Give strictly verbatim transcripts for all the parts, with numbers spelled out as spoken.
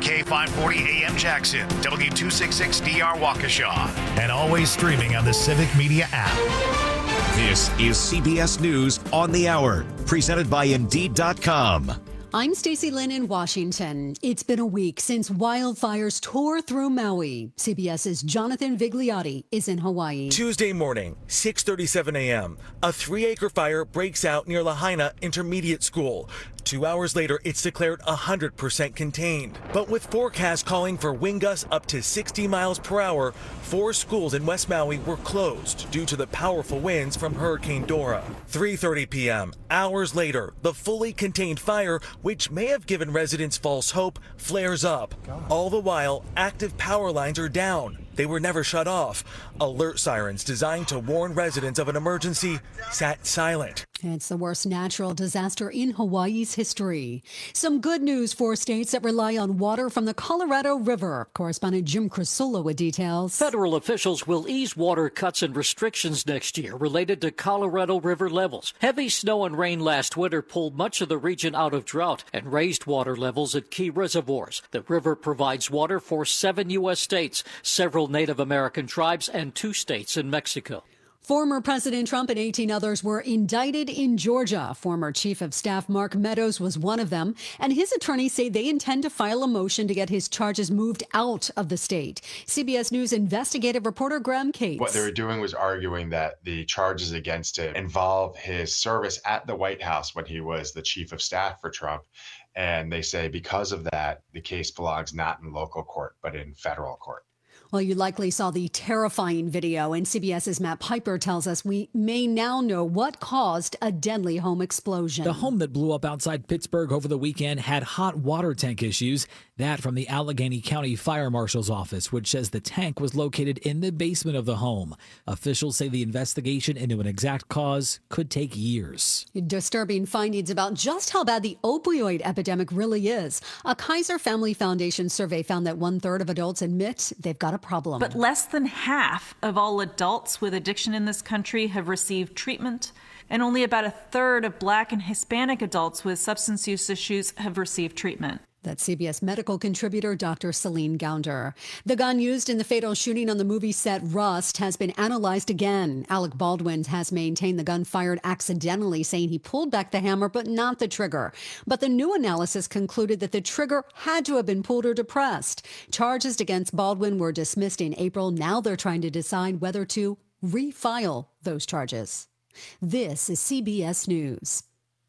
K five forty A M Jackson, W two sixty-six D R Waukesha, and always streaming on the Civic Media app. This is C B S News on the Hour, presented by Indeed dot com. I'm Stacey Lynn in Washington. It's been a week since wildfires tore through Maui. CBS's Jonathan Vigliotti is in Hawaii. Tuesday morning, six thirty-seven a.m., a three-acre fire breaks out near Lahaina Intermediate School. Two hours later, it's declared one hundred percent contained. But with forecasts calling for wind gusts up to sixty miles per hour, four schools in West Maui were closed due to the powerful winds from Hurricane Dora. three thirty p.m., hours later, the fully contained fire, which may have given residents false hope, flares up. All the while, active power lines are down. They were never shut off. Alert sirens designed to warn residents of an emergency sat silent. It's the worst natural disaster in Hawaii's history. Some good news for states that rely on water from the Colorado River. Correspondent Jim Crisula with details. Federal officials will ease water cuts and restrictions next year related to Colorado River levels. Heavy snow and rain last winter pulled much of the region out of drought and raised water levels at key reservoirs. The river provides water for seven U S states, several Native American tribes, and two states in Mexico. Former President Trump and eighteen others were indicted in Georgia. Former Chief of Staff Mark Meadows was one of them, and his attorneys say they intend to file a motion to get his charges moved out of the state. C B S News investigative reporter Graham Cates. What they were doing was arguing that the charges against him involve his service at the White House when he was the Chief of Staff for Trump. And they say because of that, the case belongs not in local court, but in federal court. Well, you likely saw the terrifying video, and CBS's Matt Piper tells us we may now know what caused a deadly home explosion. The home that blew up outside Pittsburgh over the weekend had hot water tank issues. That from the Allegheny County Fire Marshal's office, which says the tank was located in the basement of the home. Officials say the investigation into an exact cause could take years. Disturbing findings about just how bad the opioid epidemic really is. A Kaiser Family Foundation survey found that one-third of adults admit they've got a problem. But less than half of all adults with addiction in this country have received treatment, and only about a third of Black and Hispanic adults with substance use issues have received treatment. That's C B S medical contributor Doctor Celine Gounder. The gun used in the fatal shooting on the movie set Rust has been analyzed again. Alec Baldwin has maintained the gun fired accidentally, saying he pulled back the hammer but not the trigger. But the new analysis concluded that the trigger had to have been pulled or depressed. Charges against Baldwin were dismissed in April. Now they're trying to decide whether to refile those charges. This is C B S News.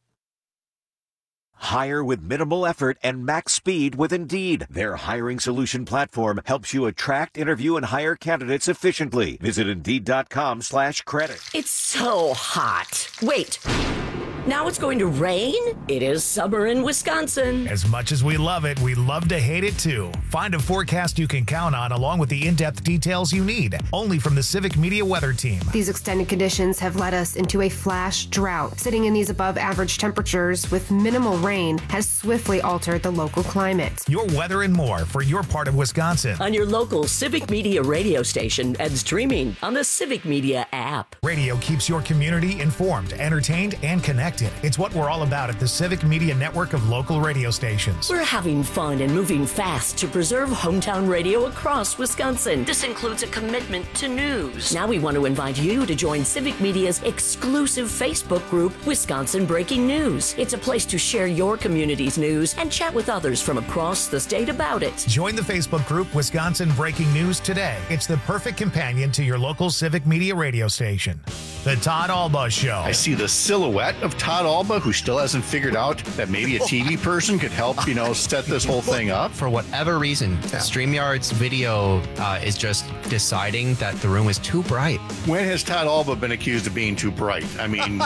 Hire with minimal effort and max speed with Indeed. Their hiring solution platform helps you attract, interview, and hire candidates efficiently. Visit Indeed.com slash credit. It's so hot. Wait. Now it's going to rain? It is summer in Wisconsin. As much as we love it, we love to hate it too. Find a forecast you can count on along with the in-depth details you need. Only from the Civic Media Weather Team. These extended conditions have led us into a flash drought. Sitting in these above average temperatures with minimal rain has swiftly altered the local climate. Your weather and more for your part of Wisconsin. On your local Civic Media radio station and streaming on the Civic Media app. Radio keeps your community informed, entertained, and connected. It's what we're all about at the Civic Media network of local radio stations. We're having fun and moving fast to preserve hometown radio across Wisconsin. This includes a commitment to news. Now we want to invite you to join Civic Media's exclusive Facebook group, Wisconsin Breaking News. It's a place to share your community's news and chat with others from across the state about it. Join the Facebook group, Wisconsin Breaking News today. It's the perfect companion to your local Civic Media radio station. The Todd Alba Show. I see the silhouette of Todd Alba, who still hasn't figured out that maybe a T V person could help, you know, set this whole thing up. For whatever reason, yeah. StreamYard's video uh, is just deciding that the room is too bright. When has Todd Alba been accused of being too bright? I mean,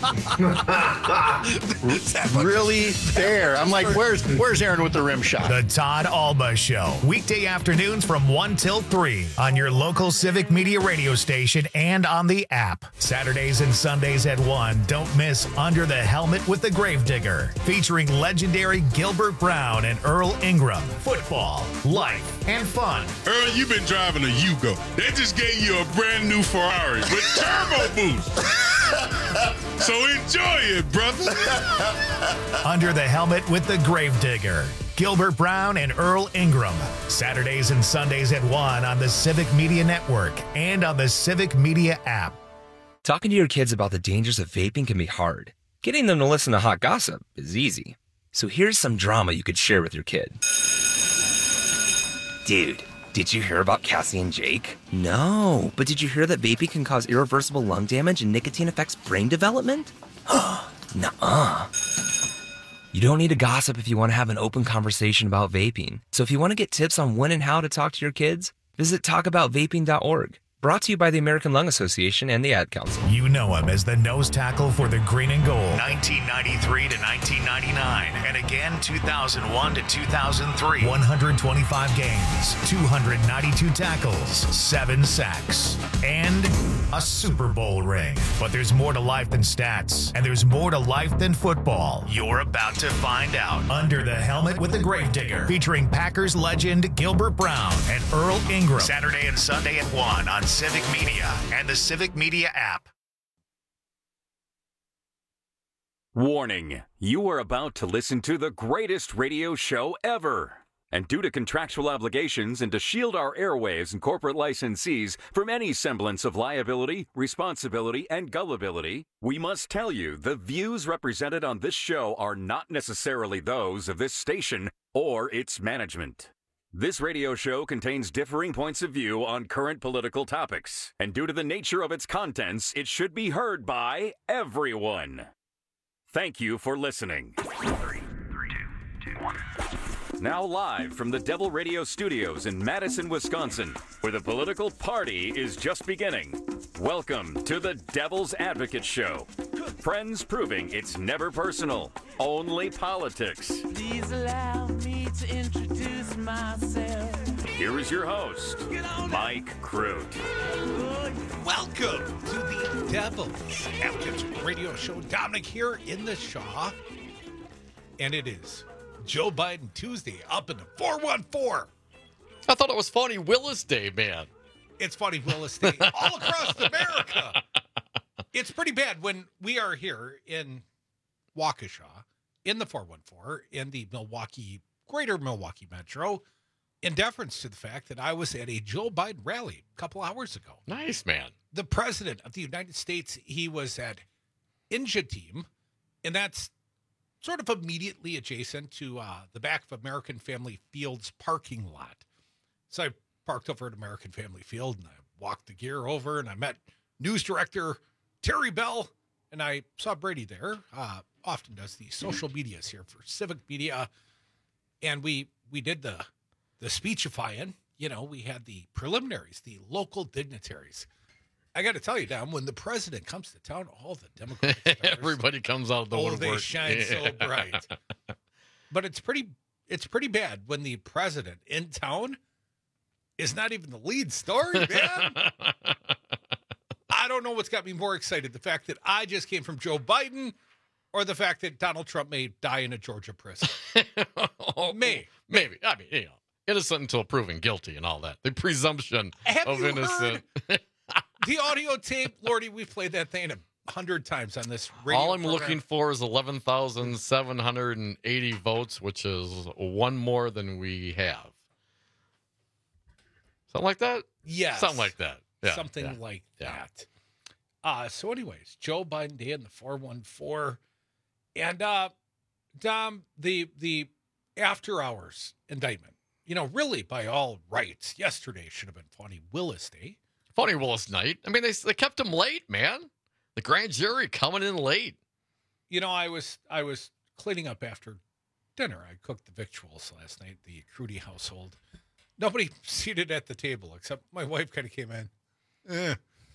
really there. I'm like, where's where's Aaron with the rim shot? The Todd Alba Show. Weekday afternoons from one till three on your local Civic Media radio station and on the app. Saturdays and Sundays at one. Don't miss Under the Helmet with the Gravedigger, featuring legendary Gilbert Brown and Earl Ingram. Football, life, and fun. Earl, you've been driving a Yugo. They just gave you a brand new Ferrari with turbo boost. So enjoy it, brother. Under the Helmet with the Gravedigger. Gilbert Brown and Earl Ingram. Saturdays and Sundays at one on the Civic Media Network and on the Civic Media app. Talking to your kids about the dangers of vaping can be hard. Getting them to listen to hot gossip is easy. So here's some drama you could share with your kid. Dude, did you hear about Cassie and Jake? No, but did you hear that vaping can cause irreversible lung damage and nicotine affects brain development? Nuh-uh. You don't need to gossip if you want to have an open conversation about vaping. So if you want to get tips on when and how to talk to your kids, visit talk about vaping dot org. Brought to you by the American Lung Association and the Ad Council. You know him as the nose tackle for the Green and Gold, nineteen ninety-three to nineteen ninety-nine, and again two thousand one to two thousand three. one hundred twenty-five games, two hundred ninety-two tackles, seven sacks, and a Super Bowl ring. But there's more to life than stats, and there's more to life than football. You're about to find out. Under the Helmet with the Gravedigger, featuring Packers legend Gilbert Brown and Earl Ingram. Saturday and Sunday at one on Civic Media and the Civic Media app. Warning, you are about to listen to the greatest radio show ever. And due to contractual obligations and to shield our airwaves and corporate licensees from any semblance of liability, responsibility, and gullibility, we must tell you the views represented on this show are not necessarily those of this station or its management. This radio show contains differing points of view on current political topics, and due to the nature of its contents, it should be heard by everyone. Thank you for listening. Three, three, two, two, one. Now live from the Devil Radio Studios in Madison, Wisconsin, where the political party is just beginning. Welcome to the Devil's Advocate Show. Friends proving it's never personal, only politics. Please allow me to introduce myself. Here is your host, Mike Crute. Welcome to the Devil's Advocate Radio Show. Dominic here in the Shaw. And it is Joe Biden Tuesday up in the four one four. I thought it was Funny Willis Day, man. It's Funny Willis Day all across America. It's pretty bad when we are here in Waukesha, in the four one four, in the Milwaukee, greater Milwaukee Metro, in deference to the fact that I was at a Joe Biden rally a couple hours ago. Nice, man. The President of the United States, he was at Injateam, and that's sort of immediately adjacent to uh, the back of American Family Field's parking lot. So I parked over at American Family Field, and I walked the gear over, and I met news director Terry Bell, and I saw Brady there. Uh, often does the social medias here for Civic Media, and we we did the the speechifying. You know, we had the preliminaries, the local dignitaries. I got to tell you, Dom, when the president comes to town, all the Democrats, everybody comes out of the oh, woodwork. they shine so bright. But it's pretty, it's pretty bad when the president in town is not even the lead story, man. I don't know what's got me more excited, the fact that I just came from Joe Biden or the fact that Donald Trump may die in a Georgia prison. oh, May. Maybe. I mean, you know, innocent until proven guilty and all that. The presumption Have of you innocent. Heard the audio tape? Lordy, we've played that thing a hundred times on this radio All I'm program. looking for is eleven thousand seven hundred eighty votes, which is one more than we have. Something like that? Yes. Something like that. Yeah, Something yeah, like yeah. that. Uh, so anyways, Joe Biden Day in the four one four. And, uh, Dom, the, the after hours indictment, you know, really by all rights, yesterday should have been Funny Willis Day. Funny Willis night. I mean, they they kept him late, man. The grand jury coming in late. You know, I was I was cleaning up after dinner. I cooked the victuals last night, the Crudy household. Nobody seated at the table except my wife kind of came in. Eh.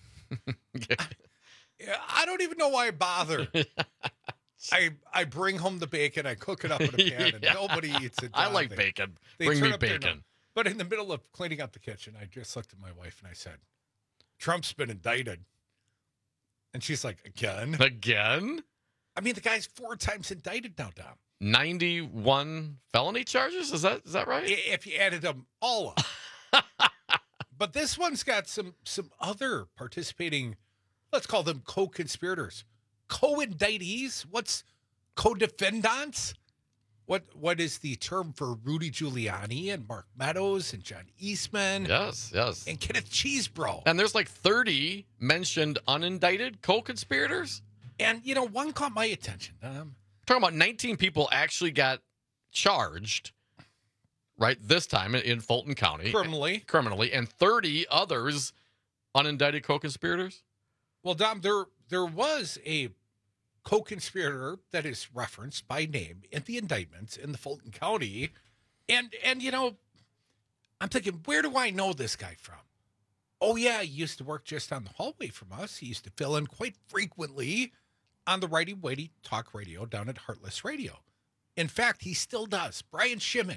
I, I don't even know why I bother. I I bring home the bacon, I cook it up in a pan, and Yeah. nobody eats it. I Dom. like They- bacon. they Bring turn me up their bacon. nose. But in the middle of cleaning up the kitchen, I just looked at my wife and I said, Trump's been indicted. And she's like, again? Again? I mean, the guy's four times indicted now, Dom. ninety-one felony charges? Is that is that right? I- If you added them all up. But this one's got some some other participating, let's call them co-conspirators. Co-indictees? What's co-defendants? what what is the term for Rudy Giuliani and Mark Meadows and John Eastman? Yes, yes. And Kenneth Chesebro. And there's like thirty mentioned unindicted co-conspirators. And, you know, one caught my attention. Um, Talking about nineteen people actually got charged, right, this time in, in Fulton County. Criminally. Criminally. And thirty others unindicted co-conspirators. Well, Dom, there there was a co-conspirator that is referenced by name in the indictments in the Fulton County. And, and you know, I'm thinking, where do I know this guy from? Oh, yeah, he used to work just on the hallway from us. He used to fill in quite frequently on the Righty Whitey talk radio down at Heartless Radio. In fact, he still does. Brian Schimming.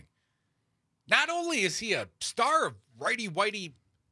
Not only is he a star of Righty Whitey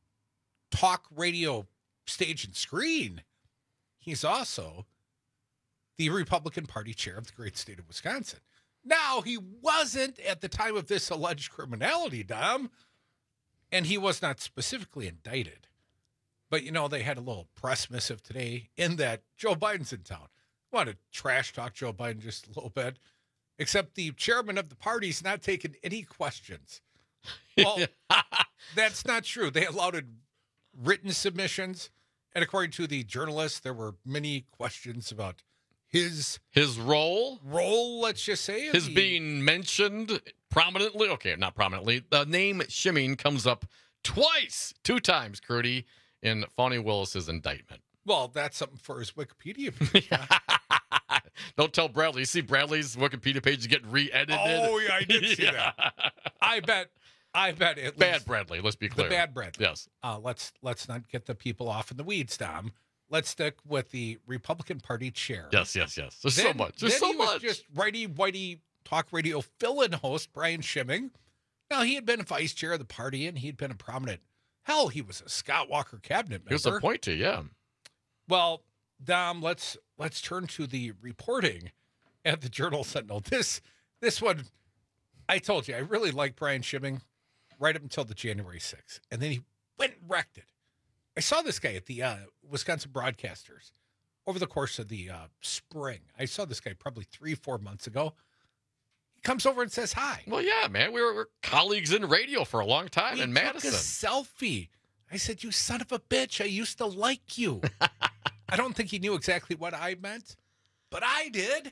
talk radio stage and screen, he's also the Republican Party chair of the great state of Wisconsin. Now, he wasn't at the time of this alleged criminality, Dom, and he was not specifically indicted. But, you know, they had a little press missive today in that Joe Biden's in town. I want to trash talk Joe Biden just a little bit, except the chairman of the party's not taking any questions. Well, that's not true. They allowed written submissions, and according to the journalists, there were many questions about his his role, role. Let's just say his the, being mentioned prominently. Okay, not prominently. The name Schimming comes up twice, two times, Crudy, in Fani Willis's indictment. Well, that's something for his Wikipedia page. Huh? Don't tell Bradley. You see Bradley's Wikipedia page is getting re-edited. Oh yeah, I did see yeah. that. I bet. I bet it. Bad Bradley. Let's be clear. The bad Bradley. Yes. Uh, let's let's not get the people off in the weeds, Dom. Let's stick with the Republican Party chair. Yes, yes, yes. There's then, so much. There's then so he was much. Just righty whitey talk radio fill-in host Brian Schimming. Now he had been vice chair of the party, and he'd been a prominent. Hell, he was a Scott Walker cabinet member. He was appointed. Yeah. Well, Dom, let's let's turn to the reporting at the Journal Sentinel. This this one, I told you, I really like Brian Schimming right up until the January sixth, and then he went and wrecked it. I saw this guy at the uh, Wisconsin Broadcasters over the course of the uh, spring. I saw this guy probably three, four months ago. He comes over and says hi. Well, yeah, man. We were, we were colleagues in radio for a long time we in Madison. Took a selfie. I said, "You son of a bitch, I used to like you." I don't think he knew exactly what I meant, but I did.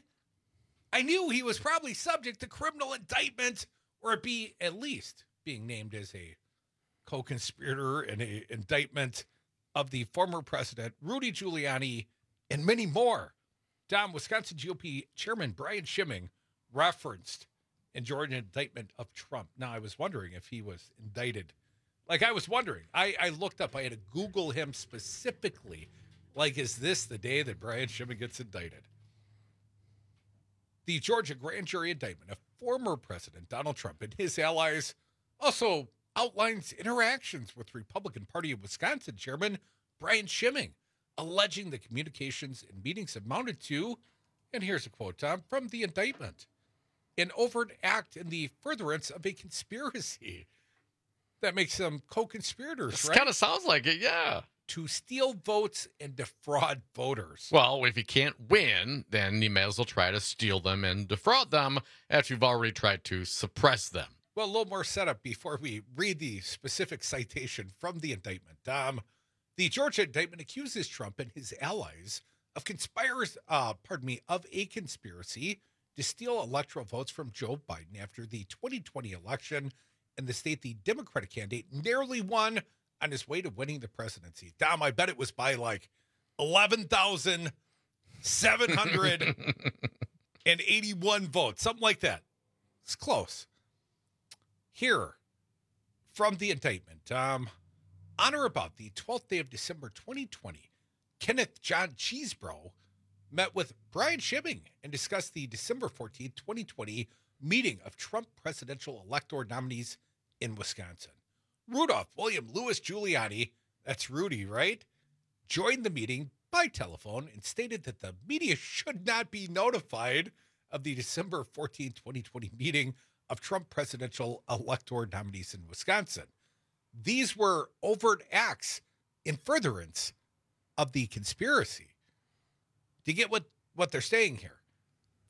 I knew he was probably subject to criminal indictment, or be at least being named as a co-conspirator in an indictment of the former president, Rudy Giuliani, and many more. Dom, Wisconsin G O P Chairman Brian Schimming referenced in Georgia indictment of Trump. Now, I was wondering if he was indicted. Like, I was wondering. I, I looked up. I had to Google him specifically. Like, is this the day that Brian Schimming gets indicted? The Georgia grand jury indictment of former President Donald Trump and his allies also outlines interactions with Republican Party of Wisconsin Chairman Brian Schimming, alleging the communications and meetings amounted to, and here's a quote, Tom, from the indictment, an overt act in the furtherance of a conspiracy. That makes them co-conspirators, This right? kind of sounds like it, yeah. To steal votes and defraud voters. Well, if you can't win, then you may as well try to steal them and defraud them after you've already tried to suppress them. Well, a little more setup before we read the specific citation from the indictment. Um, the Georgia indictment accuses Trump and his allies of conspires, uh, pardon me, of a conspiracy to steal electoral votes from Joe Biden after the twenty twenty election in the state the Democratic candidate narrowly won on his way to winning the presidency. Dom, I bet it was by like eleven thousand seven hundred eighty-one votes, something like that. It's close. Here, from the indictment, um, on or about the twelfth day of December twenty twenty, Kenneth John Chesebro met with Brian Schimming and discussed the December fourteenth, twenty twenty meeting of Trump presidential elector nominees in Wisconsin. Rudolph William Louis Giuliani, that's Rudy, right, joined the meeting by telephone and stated that the media should not be notified of the December fourteenth, twenty twenty meeting of Trump presidential elector nominees in Wisconsin. These were overt acts in furtherance of the conspiracy. Do you get what, what they're saying here?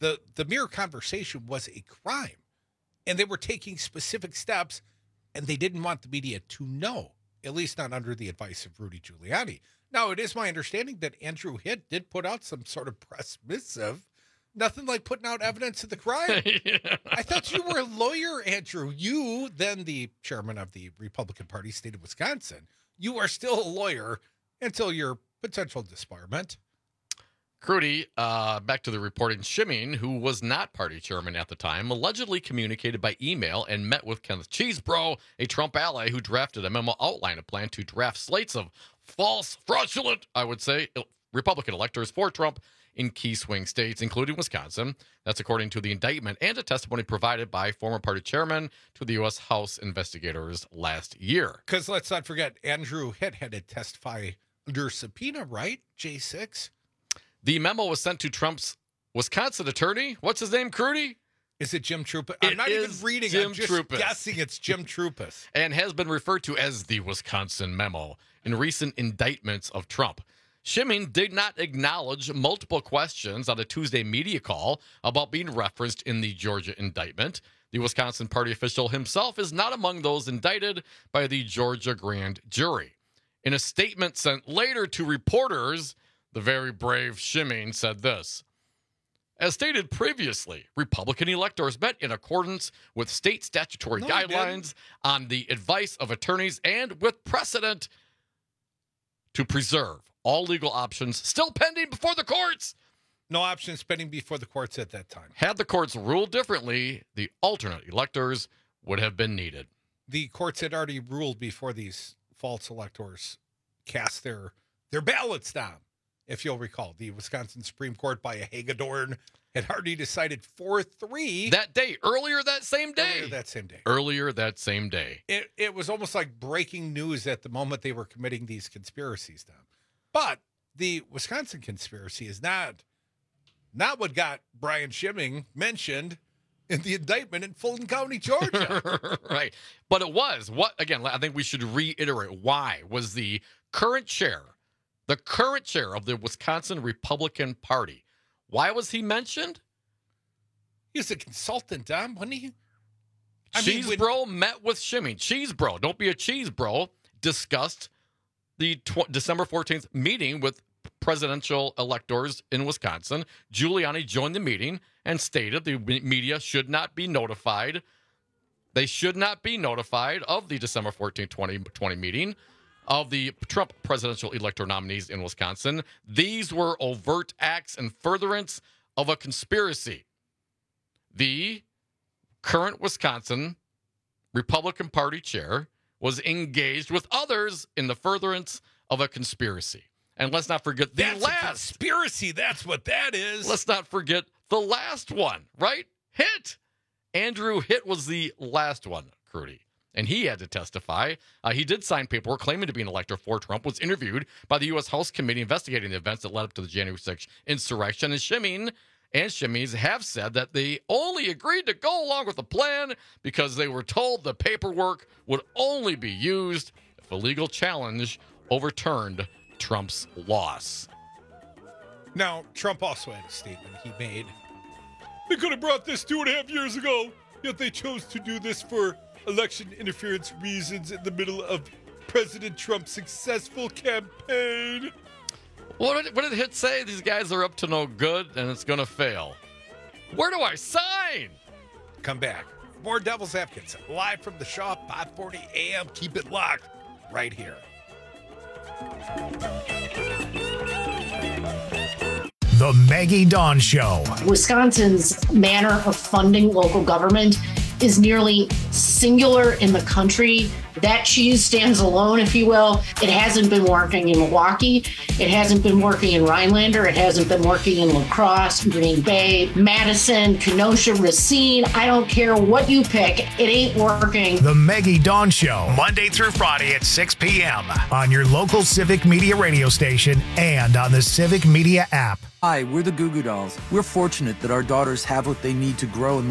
The, the mere conversation was a crime. And they were taking specific steps, and they didn't want the media to know, at least not under the advice of Rudy Giuliani. Now, it is my understanding that Andrew Hitt did put out some sort of press missive. Nothing like putting out evidence of the crime. Yeah. I thought you were a lawyer, Andrew. You, then the chairman of the Republican Party, state of Wisconsin, you are still a lawyer until your potential disbarment. Crudy, uh, back to the reporting, Shimeen, who was not party chairman at the time, allegedly communicated by email and met with Kenneth Chesebro, a Trump ally who drafted a memo outlining a plan to draft slates of false, fraudulent, I would say, Republican electors for Trump in key swing states, including Wisconsin. That's according to the indictment and a testimony provided by former party chairman to the U S House investigators last year. Because let's not forget, Andrew Hitt had to testify under subpoena, right? J six. The memo was sent to Trump's Wisconsin attorney. What's his name, Crudy? Is it Jim Troupas? I'm not even reading. Jim I'm just Troupas. guessing it's Jim Troupas. And has been referred to as the Wisconsin memo in recent indictments of Trump. Shimeen did not acknowledge multiple questions on a Tuesday media call about being referenced in the Georgia indictment. The Wisconsin party official himself is not among those indicted by the Georgia grand jury. In a statement sent later to reporters, the very brave Shimeen said this. As stated previously, Republican electors met in accordance with state statutory No, guidelines on the advice of attorneys and with precedent to preserve all legal options still pending before the courts. No options pending before the courts at that time. Had the courts ruled differently, the alternate electors would have been needed. The courts had already ruled before these false electors cast their, their ballots down. If you'll recall, the Wisconsin Supreme Court by a Hagedorn had already decided four three. That day, earlier that same day. Earlier that same day. Earlier that same day. It, it was almost like breaking news at the moment they were committing these conspiracies down. But the Wisconsin conspiracy is not, not what got Brian Shimeen mentioned in the indictment in Fulton County, Georgia. Right. But it was. What again, I think we should reiterate why was the current chair, the current chair of the Wisconsin Republican Party. Why was he mentioned? He was a consultant, Dom, wasn't he? I Cheese mean, when... Bro met with Shimeen. Cheese Bro, don't be a cheese bro, discussed the tw- December fourteenth meeting with presidential electors in Wisconsin. Giuliani joined the meeting and stated the media should not be notified. They should not be notified of the December fourteenth, twenty twenty meeting of the Trump presidential elector nominees in Wisconsin. These were overt acts in furtherance of a conspiracy. The current Wisconsin Republican Party chair was engaged with others in the furtherance of a conspiracy. And let's not forget the that's last. A conspiracy, that's what that is. Let's not forget the last one, right? Hitt. Andrew Hitt was the last one, Crudy. And he had to testify. Uh, he did sign paperwork claiming to be an elector for Trump, was interviewed by the U S House Committee investigating the events that led up to the January sixth insurrection. And Shimeen and Shimmies have said that they only agreed to go along with the plan because they were told the paperwork would only be used if a legal challenge overturned Trump's loss. Now, Trump also had a statement he made. They could have brought this two and a half years ago, yet they chose to do this for election interference reasons in the middle of President Trump's successful campaign. What did, what did Hitt say? These guys are up to no good and it's going to fail. Where do I sign? Come back. More Devil's Advocates live from the shop, five forty a.m. Keep it locked right here. The Maggie Dawn Show. Wisconsin's manner of funding local government is nearly singular in the country. That cheese stands alone, if you will. It hasn't been working in Milwaukee. It hasn't been working in Rhinelander. It hasn't been working in La Crosse, Green Bay, Madison, Kenosha, Racine. I don't care what you pick. It ain't working. The Maggie Dawn Show, Monday through Friday at six p.m. on your local Civic Media radio station and on the Civic Media app. Hi, we're the Goo Goo Dolls. We're fortunate that our daughters have what they need to grow and learn.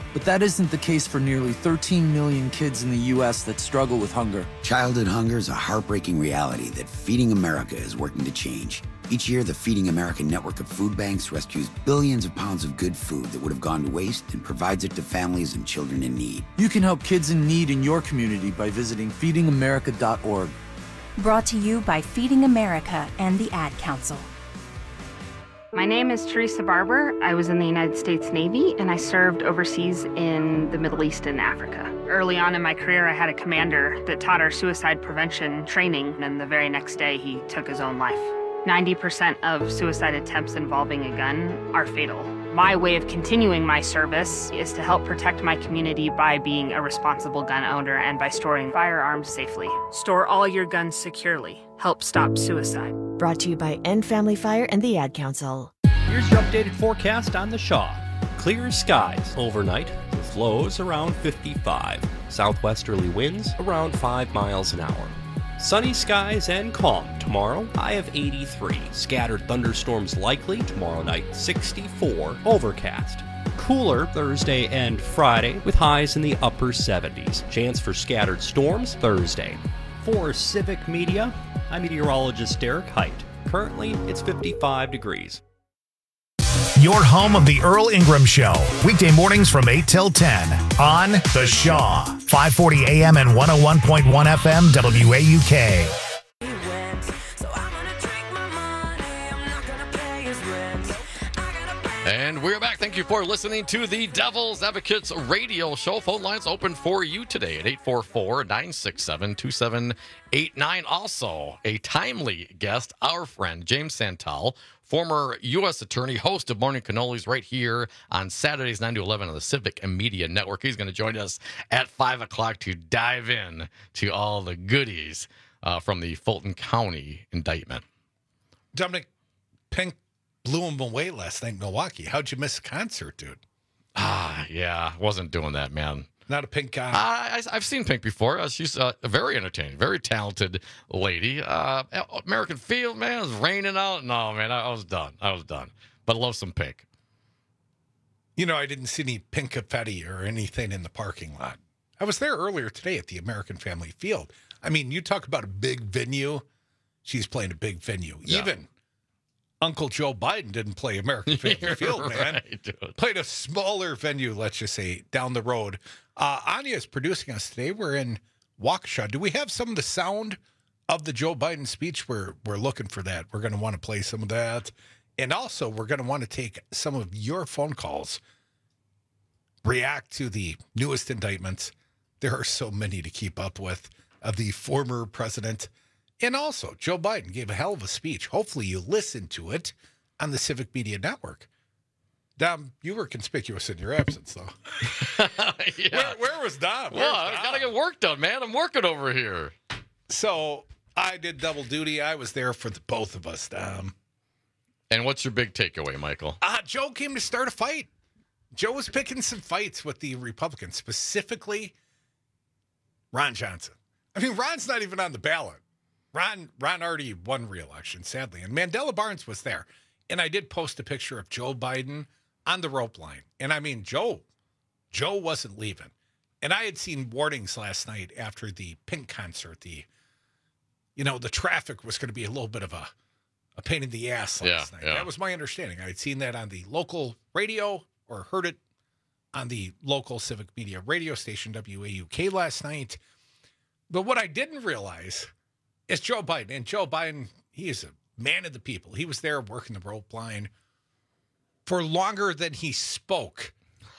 But that isn't the case for nearly thirteen million kids in the U S that struggle with hunger. Childhood hunger is a heartbreaking reality that Feeding America is working to change. Each year, the Feeding America network of food banks rescues billions of pounds of good food that would have gone to waste and provides it to families and children in need. You can help kids in need in your community by visiting feeding america dot org. Brought to you by Feeding America and the Ad Council. My name is Teresa Barber. I was in the United States Navy and I served overseas in the Middle East and Africa. Early on in my career, I had a commander that taught our suicide prevention training, and the very next day he took his own life. ninety percent of suicide attempts involving a gun are fatal. My way of continuing my service is to help protect my community by being a responsible gun owner and by storing firearms safely. Store all your guns securely. Help stop suicide. Brought to you by End Family Fire and the Ad Council. Here's your updated forecast on the Shaw. Clear skies overnight with lows around fifty-five. Southwesterly winds around five miles an hour. Sunny skies and calm tomorrow, high of eighty-three. Scattered thunderstorms likely tomorrow night, sixty-four. Overcast. Cooler Thursday and Friday with highs in the upper seventies. Chance for scattered storms Thursday. For Civic Media, I'm meteorologist Derek Height. Currently, it's fifty-five degrees. Your home of the Earl Ingram Show. Weekday mornings from eight till ten on The Shaw. five forty A M and one oh one point one F M W A U K. And we're back. Thank you for listening to the Devil's Advocates radio show. Phone lines open for you today at eight four four, nine six seven, two seven eight nine. Also, a timely guest, our friend James Santel, former U S attorney, host of Morning Cannolis right here on Saturdays nine to eleven on the Civic Media Network. He's going to join us at five o'clock to dive in to all the goodies uh, from the Fulton County indictment. Dominic, Pink blew him away last night in Milwaukee. How'd you miss a concert, dude? Ah, yeah, wasn't doing that, man. Not a Pink guy. Uh, I, I've seen Pink before. Uh, she's uh, very entertaining, very talented lady. Uh, American Field, man, it was raining out. No, man, I, I was done. I was done. But I love some Pink. You know, I didn't see any pink confetti or anything in the parking lot. I was there earlier today at the American Family Field. I mean, you talk about a big venue. She's playing a big venue. Yeah. Even Uncle Joe Biden didn't play American Family Field, man. Right, played a smaller venue, let's just say, down the road. Uh, Anya is producing us today. We're in Waukesha. Do we have some of the sound of the Joe Biden speech? We're, we're looking for that. We're going to want to play some of that. And also, we're going to want to take some of your phone calls, react to the newest indictments. There are so many to keep up with of the former president. And also, Joe Biden gave a hell of a speech. Hopefully you listened to it on the Civic Media Network. Dom, you were conspicuous in your absence, though. yeah. where, where was Dom? Well, I got to get work done, man. I'm working over here. So I did double duty. I was there for the both of us, Dom. And what's your big takeaway, Michael? Uh, Joe came to start a fight. Joe was picking some fights with the Republicans, specifically Ron Johnson. I mean, Ron's not even on the ballot. Ron Ron already won re-election, sadly. And Mandela Barnes was there. And I did post a picture of Joe Biden on the rope line. And I mean, Joe, Joe wasn't leaving. And I had seen warnings last night after the Pink concert. The, you know, the traffic was going to be a little bit of a, a pain in the ass last yeah, night. Yeah. That was my understanding. I had seen that on the local radio or heard it on the local Civic Media radio station, W A U K, last night. But what I didn't realize is Joe Biden. And Joe Biden, he is a man of the people. He was there working the rope line for longer than he spoke.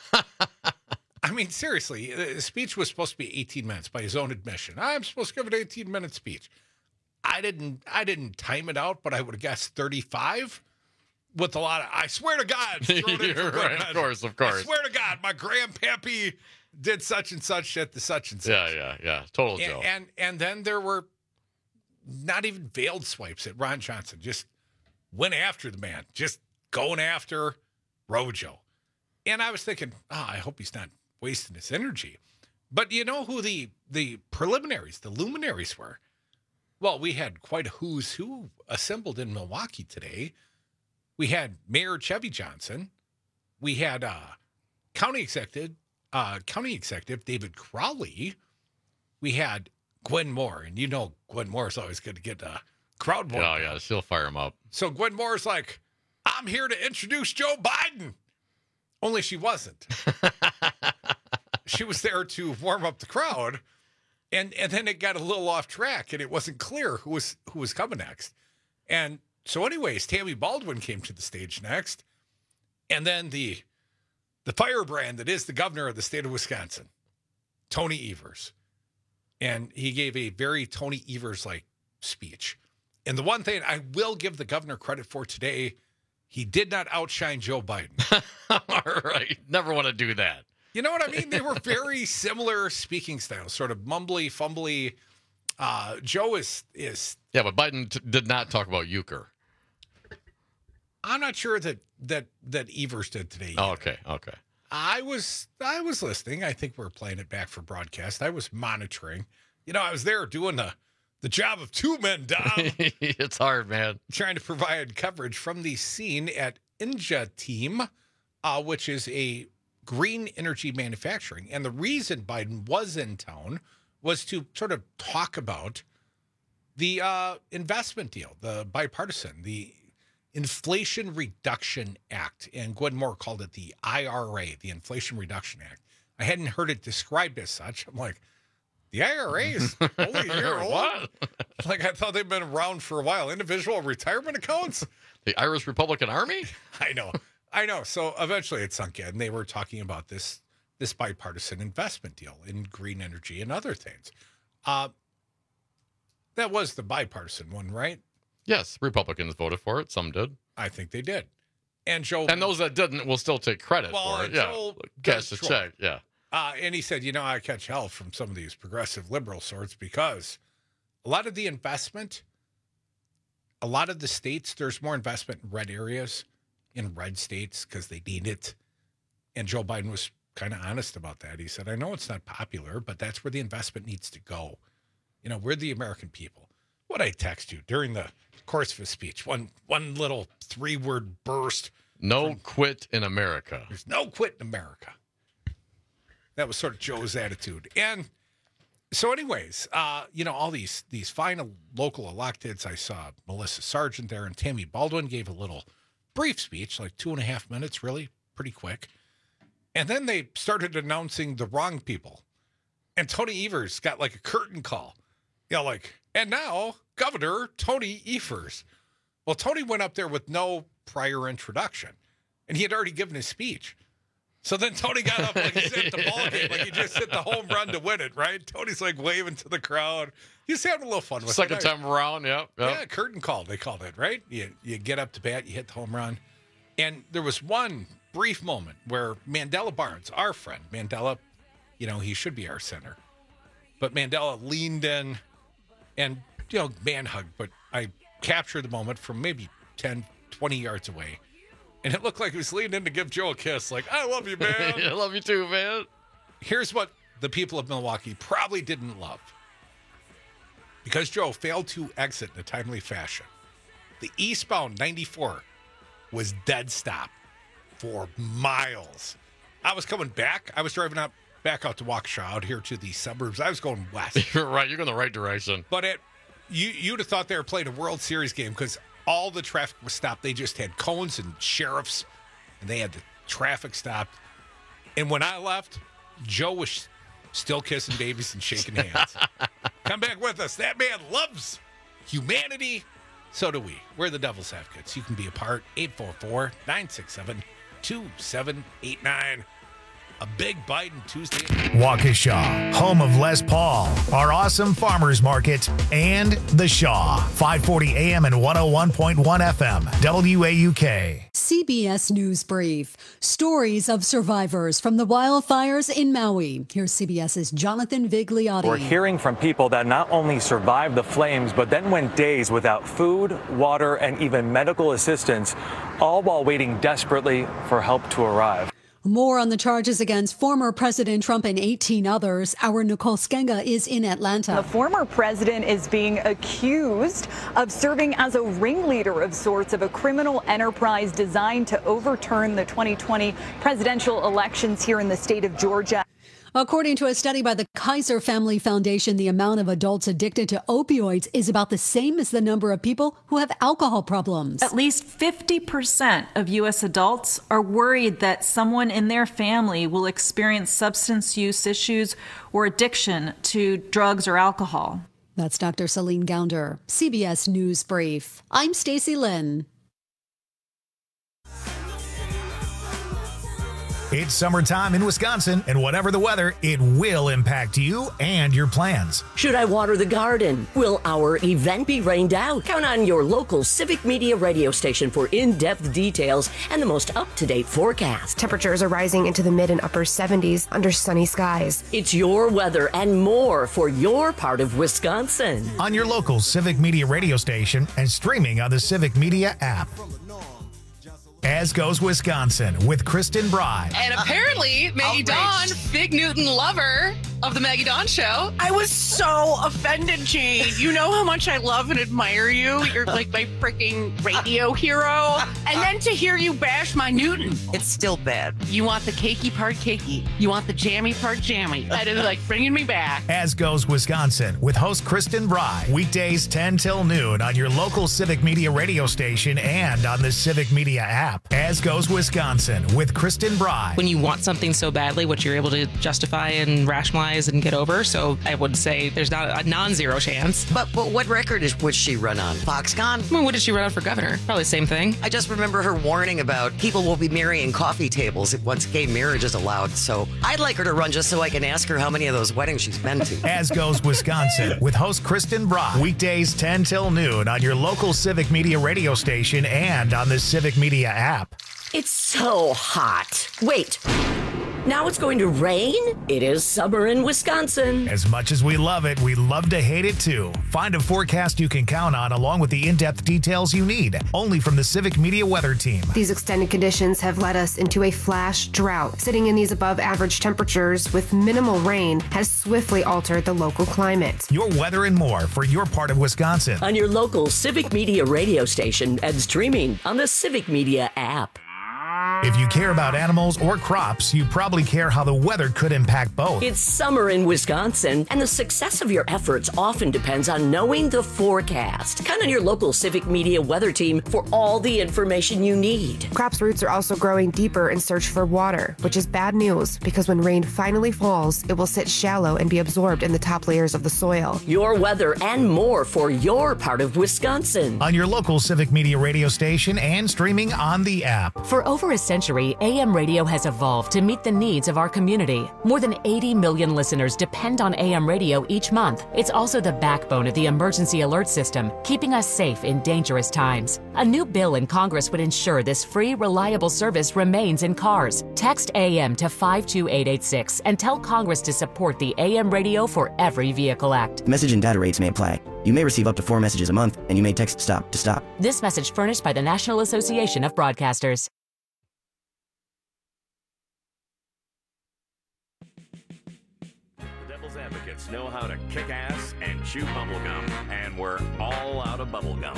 I mean, seriously, the speech was supposed to be eighteen minutes by his own admission. I'm supposed to give an eighteen-minute speech. I didn't I didn't time it out, but I would have guessed thirty-five with a lot of, I swear to God. Throw it in for right, of course, of course. I swear to God, my grandpappy did such and such at the such and such. Yeah, yeah, yeah. Total and, Joe. And, and then there were not even veiled swipes at Ron Johnson. Just went after the man. Just going after Rojo. And I was thinking, oh, I hope he's not wasting his energy. But you know who the the preliminaries, the luminaries were? Well, we had quite a who's who assembled in Milwaukee today. We had Mayor Chevy Johnson. We had uh, County Executive uh, County Executive David Crowley, we had Gwen Moore. And you know Gwen Moore is always going to get a crowd more. Oh, yeah, she'll fire him up. So Gwen Moore's like, I'm here to introduce Joe Biden. Only she wasn't. She was there to warm up the crowd. And and then it got a little off track, and it wasn't clear who was who was coming next. And so anyways, Tammy Baldwin came to the stage next. And then the the firebrand that is the governor of the state of Wisconsin, Tony Evers. And he gave a very Tony Evers-like speech. And the one thing I will give the governor credit for today, he did not outshine Joe Biden. All right. Never want to do that. You know what I mean? They were very similar speaking styles, sort of mumbly, fumbly. Uh, Joe is is. Yeah, but Biden t- did not talk about euchre. I'm not sure that that that Evers did today. Oh, okay, okay. I was I was listening. I think we're playing it back for broadcast. I was monitoring. You know, I was there doing the the job of two men down. It's hard, man. Trying to provide coverage from the scene at Ingeteam, uh, which is a green energy manufacturing. And the reason Biden was in town was to sort of talk about the uh, investment deal, the bipartisan, the Inflation Reduction Act. And Gwen Moore called it the I R A, the Inflation Reduction Act. I hadn't heard it described as such. I'm like, the I R A is only a year old? What? Like, I thought they'd been around for a while. Individual retirement accounts? The Irish Republican Army? I know. I know. So eventually it sunk in. They were talking about this this bipartisan investment deal in green energy and other things. Uh, that was the bipartisan one, right? Yes, Republicans voted for it. Some did. I think they did. And Joe... And those that didn't will still take credit well, for it. Joel Yeah, cash the check. Yeah. Uh, and he said, you know, I catch hell from some of these progressive liberal sorts because a lot of the investment, a lot of the states, there's more investment in red areas, in red states because they need it. And Joe Biden was kind of honest about that. He said, I know it's not popular, but that's where the investment needs to go. You know, we're the American people. What I text you during the course of his speech, one one little three-word burst. No from, quit in America. There's no quit in America. That was sort of Joe's attitude. And so anyways, uh, you know, all these these fine local electeds, I saw Melissa Sargent there, and Tammy Baldwin gave a little brief speech, like two and a half minutes, really pretty quick. And then they started announcing the wrong people. And Tony Evers got like a curtain call. You know, like, and now Governor Tony Evers. Well, Tony went up there with no prior introduction, and he had already given his speech. So then Tony got up like he's hit the ball game, like he just hit the home run to win it, right? Tony's like waving to the crowd. He's having a little fun with Second it. Second time around, yep, yep. Yeah, curtain call, they called it, right? You, you get up to bat, you hit the home run. And there was one brief moment where Mandela Barnes, our friend, Mandela, you know, he should be our center. But Mandela leaned in and, you know, man hugged. But I captured the moment from maybe ten, twenty yards away. And it looked like he was leaning in to give Joe a kiss. Like, I love you, man. I love you too, man. Here's what the people of Milwaukee probably didn't love. Because Joe failed to exit in a timely fashion, the eastbound ninety-four was dead stop for miles. I was coming back. I was driving up back out to Waukesha, out here to the suburbs. I was going west. You're right. You're going the right direction. But it, you, you'd have thought they were playing a World Series game because all the traffic was stopped. They just had cones and sheriffs, and they had the traffic stopped. And when I left, Joe was still kissing babies and shaking hands. Come back with us. That man loves humanity. So do we. We're the Devil's Advocates. You can be a part. eight four four, nine six seven, two seven eight nine. A big Biden Tuesday. Waukesha, home of Les Paul, our awesome farmers market, and The Shaw, five forty A M and one oh one point one F M, W A U K. C B S News Brief. Stories of survivors from the wildfires in Maui. Here's CBS's Jonathan Vigliotti. We're hearing from people that not only survived the flames, but then went days without food, water, and even medical assistance, all while waiting desperately for help to arrive. More on the charges against former President Trump and eighteen others. Our Nicole Skenga is in Atlanta. The former president is being accused of serving as a ringleader of sorts of a criminal enterprise designed to overturn the twenty twenty presidential elections here in the state of Georgia. According to a study by the Kaiser Family Foundation, the amount of adults addicted to opioids is about the same as the number of people who have alcohol problems. At least fifty percent of U S adults are worried that someone in their family will experience substance use issues or addiction to drugs or alcohol. That's Doctor Celine Gounder, C B S News Brief. I'm Stacey Lynn. It's summertime in Wisconsin, and whatever the weather, it will impact you and your plans. Should I water the garden? Will our event be rained out? Count on your local Civic Media radio station for in-depth details and the most up-to-date forecast. Temperatures are rising into the mid and upper seventies under sunny skies. It's your weather and more for your part of Wisconsin. On your local Civic Media radio station and streaming on the Civic Media app. As Goes Wisconsin with Kristen Bry. And apparently, Maggie Dawn, big Newton lover of the Maggie Dawn Show. I was so offended, Jane. You know how much I love and admire you. You're like my freaking radio hero. And then to hear you bash my Newton. It's still bad. You want the cakey part cakey. You want the jammy part jammy. That is like bringing me back. As Goes Wisconsin with host Kristen Bry. Weekdays ten till noon on your local Civic Media radio station and on the Civic Media app. As Goes Wisconsin with Kristen Bry. When you want something so badly, what you're able to justify and rationalize and get over. So I would say there's not a non-zero chance. But, but what record is would she run on? Foxconn? I mean, what did she run on for governor? Probably the same thing. I just remember her warning about people will be marrying coffee tables if once gay marriage is allowed. So I'd like her to run just so I can ask her how many of those weddings she's been to. As Goes Wisconsin with host Kristen Bry. Weekdays ten till noon on your local Civic Media radio station and on the Civic Media app. It's so hot. Wait. Now it's going to rain? It is summer in Wisconsin. As much as we love it, we love to hate it too. Find a forecast you can count on along with the in-depth details you need. Only from the Civic Media Weather Team. These extended conditions have led us into a flash drought. Sitting in these above average temperatures with minimal rain has swiftly altered the local climate. Your weather and more for your part of Wisconsin. On your local Civic Media radio station and streaming on the Civic Media app. If you care about animals or crops, you probably care how the weather could impact both. It's summer in Wisconsin, and the success of your efforts often depends on knowing the forecast. Count on your local Civic Media weather team for all the information you need. Crops' roots are also growing deeper in search for water, which is bad news because when rain finally falls, it will sit shallow and be absorbed in the top layers of the soil. Your weather and more for your part of Wisconsin. On your local Civic Media radio station and streaming on the app. For over a century, A M radio has evolved to meet the needs of our community. More than eighty million listeners depend on A M radio each month. It's also the backbone of the emergency alert system, keeping us safe in dangerous times. A new bill in Congress would ensure this free, reliable service remains in cars. Text A M to five two eight eight six and tell Congress to support the A M Radio for Every Vehicle Act. Message and data rates may apply. You may receive up to four messages a month, and you may text STOP to stop. This message furnished by the National Association of Broadcasters. Advocates know how to kick ass and chew bubblegum, and we're all out of bubblegum.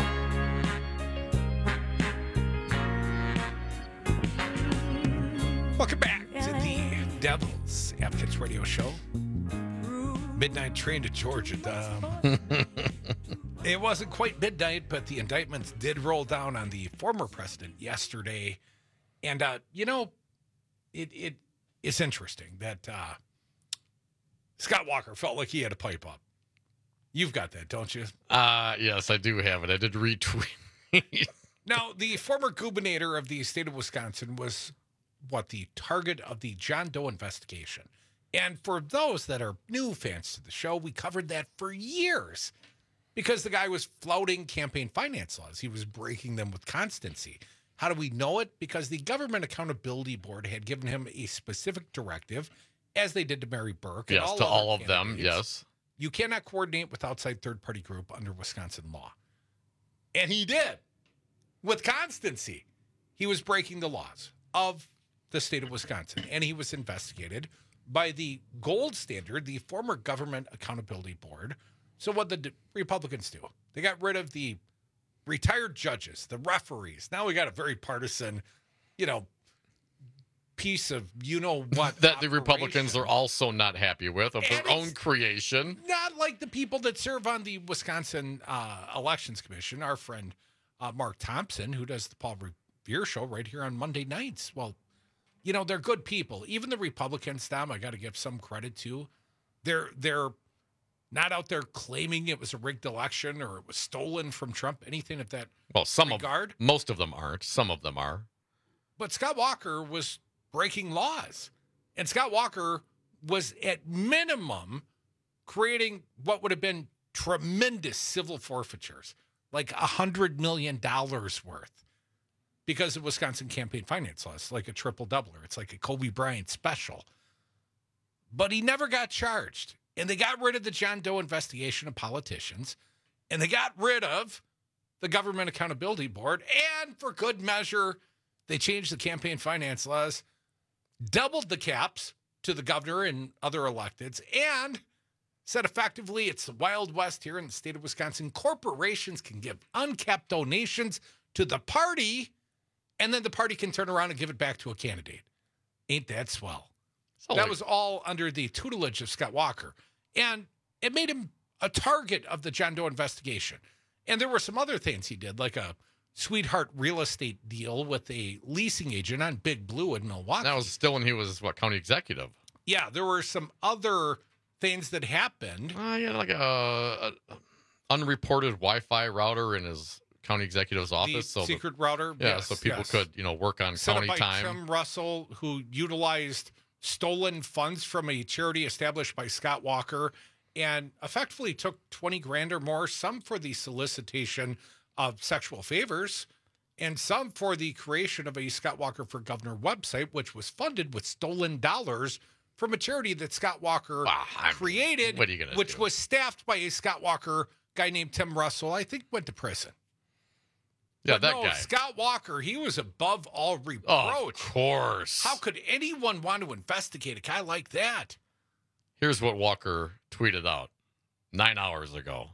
Welcome back to the Devil's Advocates Radio Show. Midnight train to Georgia. Um, it wasn't quite midnight, but the indictments did roll down on the former president yesterday. And, uh, you know, it it it's interesting that uh, Scott Walker felt like he had to pipe up. You've got that, don't you? Uh, yes, I do have it. I did retweet. Now, the former gubernator of the state of Wisconsin was, what, the target of the John Doe investigation. And for those that are new fans to the show, we covered that for years because the guy was flouting campaign finance laws. He was breaking them with constancy. How do we know it? Because the Government Accountability Board had given him a specific directive, as they did to Mary Burke. Yes, all to all of candidates. them, yes. You cannot coordinate with outside third-party group under Wisconsin law. And he did, with constancy. He was breaking the laws of the state of Wisconsin, and he was investigated by the gold standard, the former Government Accountability Board. So what the Republicans do, they got rid of the retired judges, the referees. Now we got a very partisan, you know, piece of you know what that the Republicans are also not happy with of their own creation. Not like the people that serve on the Wisconsin uh, Elections Commission. Our friend uh, Mark Thompson, who does the Paul Revere show right here on Monday nights. Well, you know, they're good people. Even the Republicans, Tom, I got to give some credit to. They're they're not out there claiming it was a rigged election or it was stolen from Trump, anything of that well, some regard. Of, most of them aren't. Some of them are. But Scott Walker was breaking laws. And Scott Walker was at minimum creating what would have been tremendous civil forfeitures, like one hundred million dollars worth because of Wisconsin campaign finance laws, like a triple doubler. It's like a Kobe Bryant special. But he never got charged. And they got rid of the John Doe investigation of politicians. And they got rid of the Government Accountability Board. And for good measure, they changed the campaign finance laws, doubled the caps to the governor and other electeds, and said effectively it's the Wild West here in the state of Wisconsin. Corporations can give uncapped donations to the party, and then the party can turn around and give it back to a candidate. Ain't that swell? So that was all under the tutelage of Scott Walker. And it made him a target of the John Doe investigation. And there were some other things he did, like a sweetheart real estate deal with a leasing agent on Big Blue in Milwaukee. That was still when he was, what, county executive? Yeah, there were some other things that happened. Uh, yeah, like a, a unreported Wi-Fi router in his county executive's office. The so secret the, router? Yeah, yes, so people yes. could, you know, work on Set county up by time. Tim Russell, who utilized stolen funds from a charity established by Scott Walker and effectively took twenty grand or more, some for the solicitation of sexual favors and some for the creation of a Scott Walker for Governor website, which was funded with stolen dollars from a charity that Scott Walker wow, created, what are you gonna which do? was staffed by a Scott Walker guy named Tim Russell, I think went to prison. Yeah, but that no, guy. Scott Walker, he was above all reproach. Oh, of course. How could anyone want to investigate a guy like that? Here's what Walker tweeted out nine hours ago.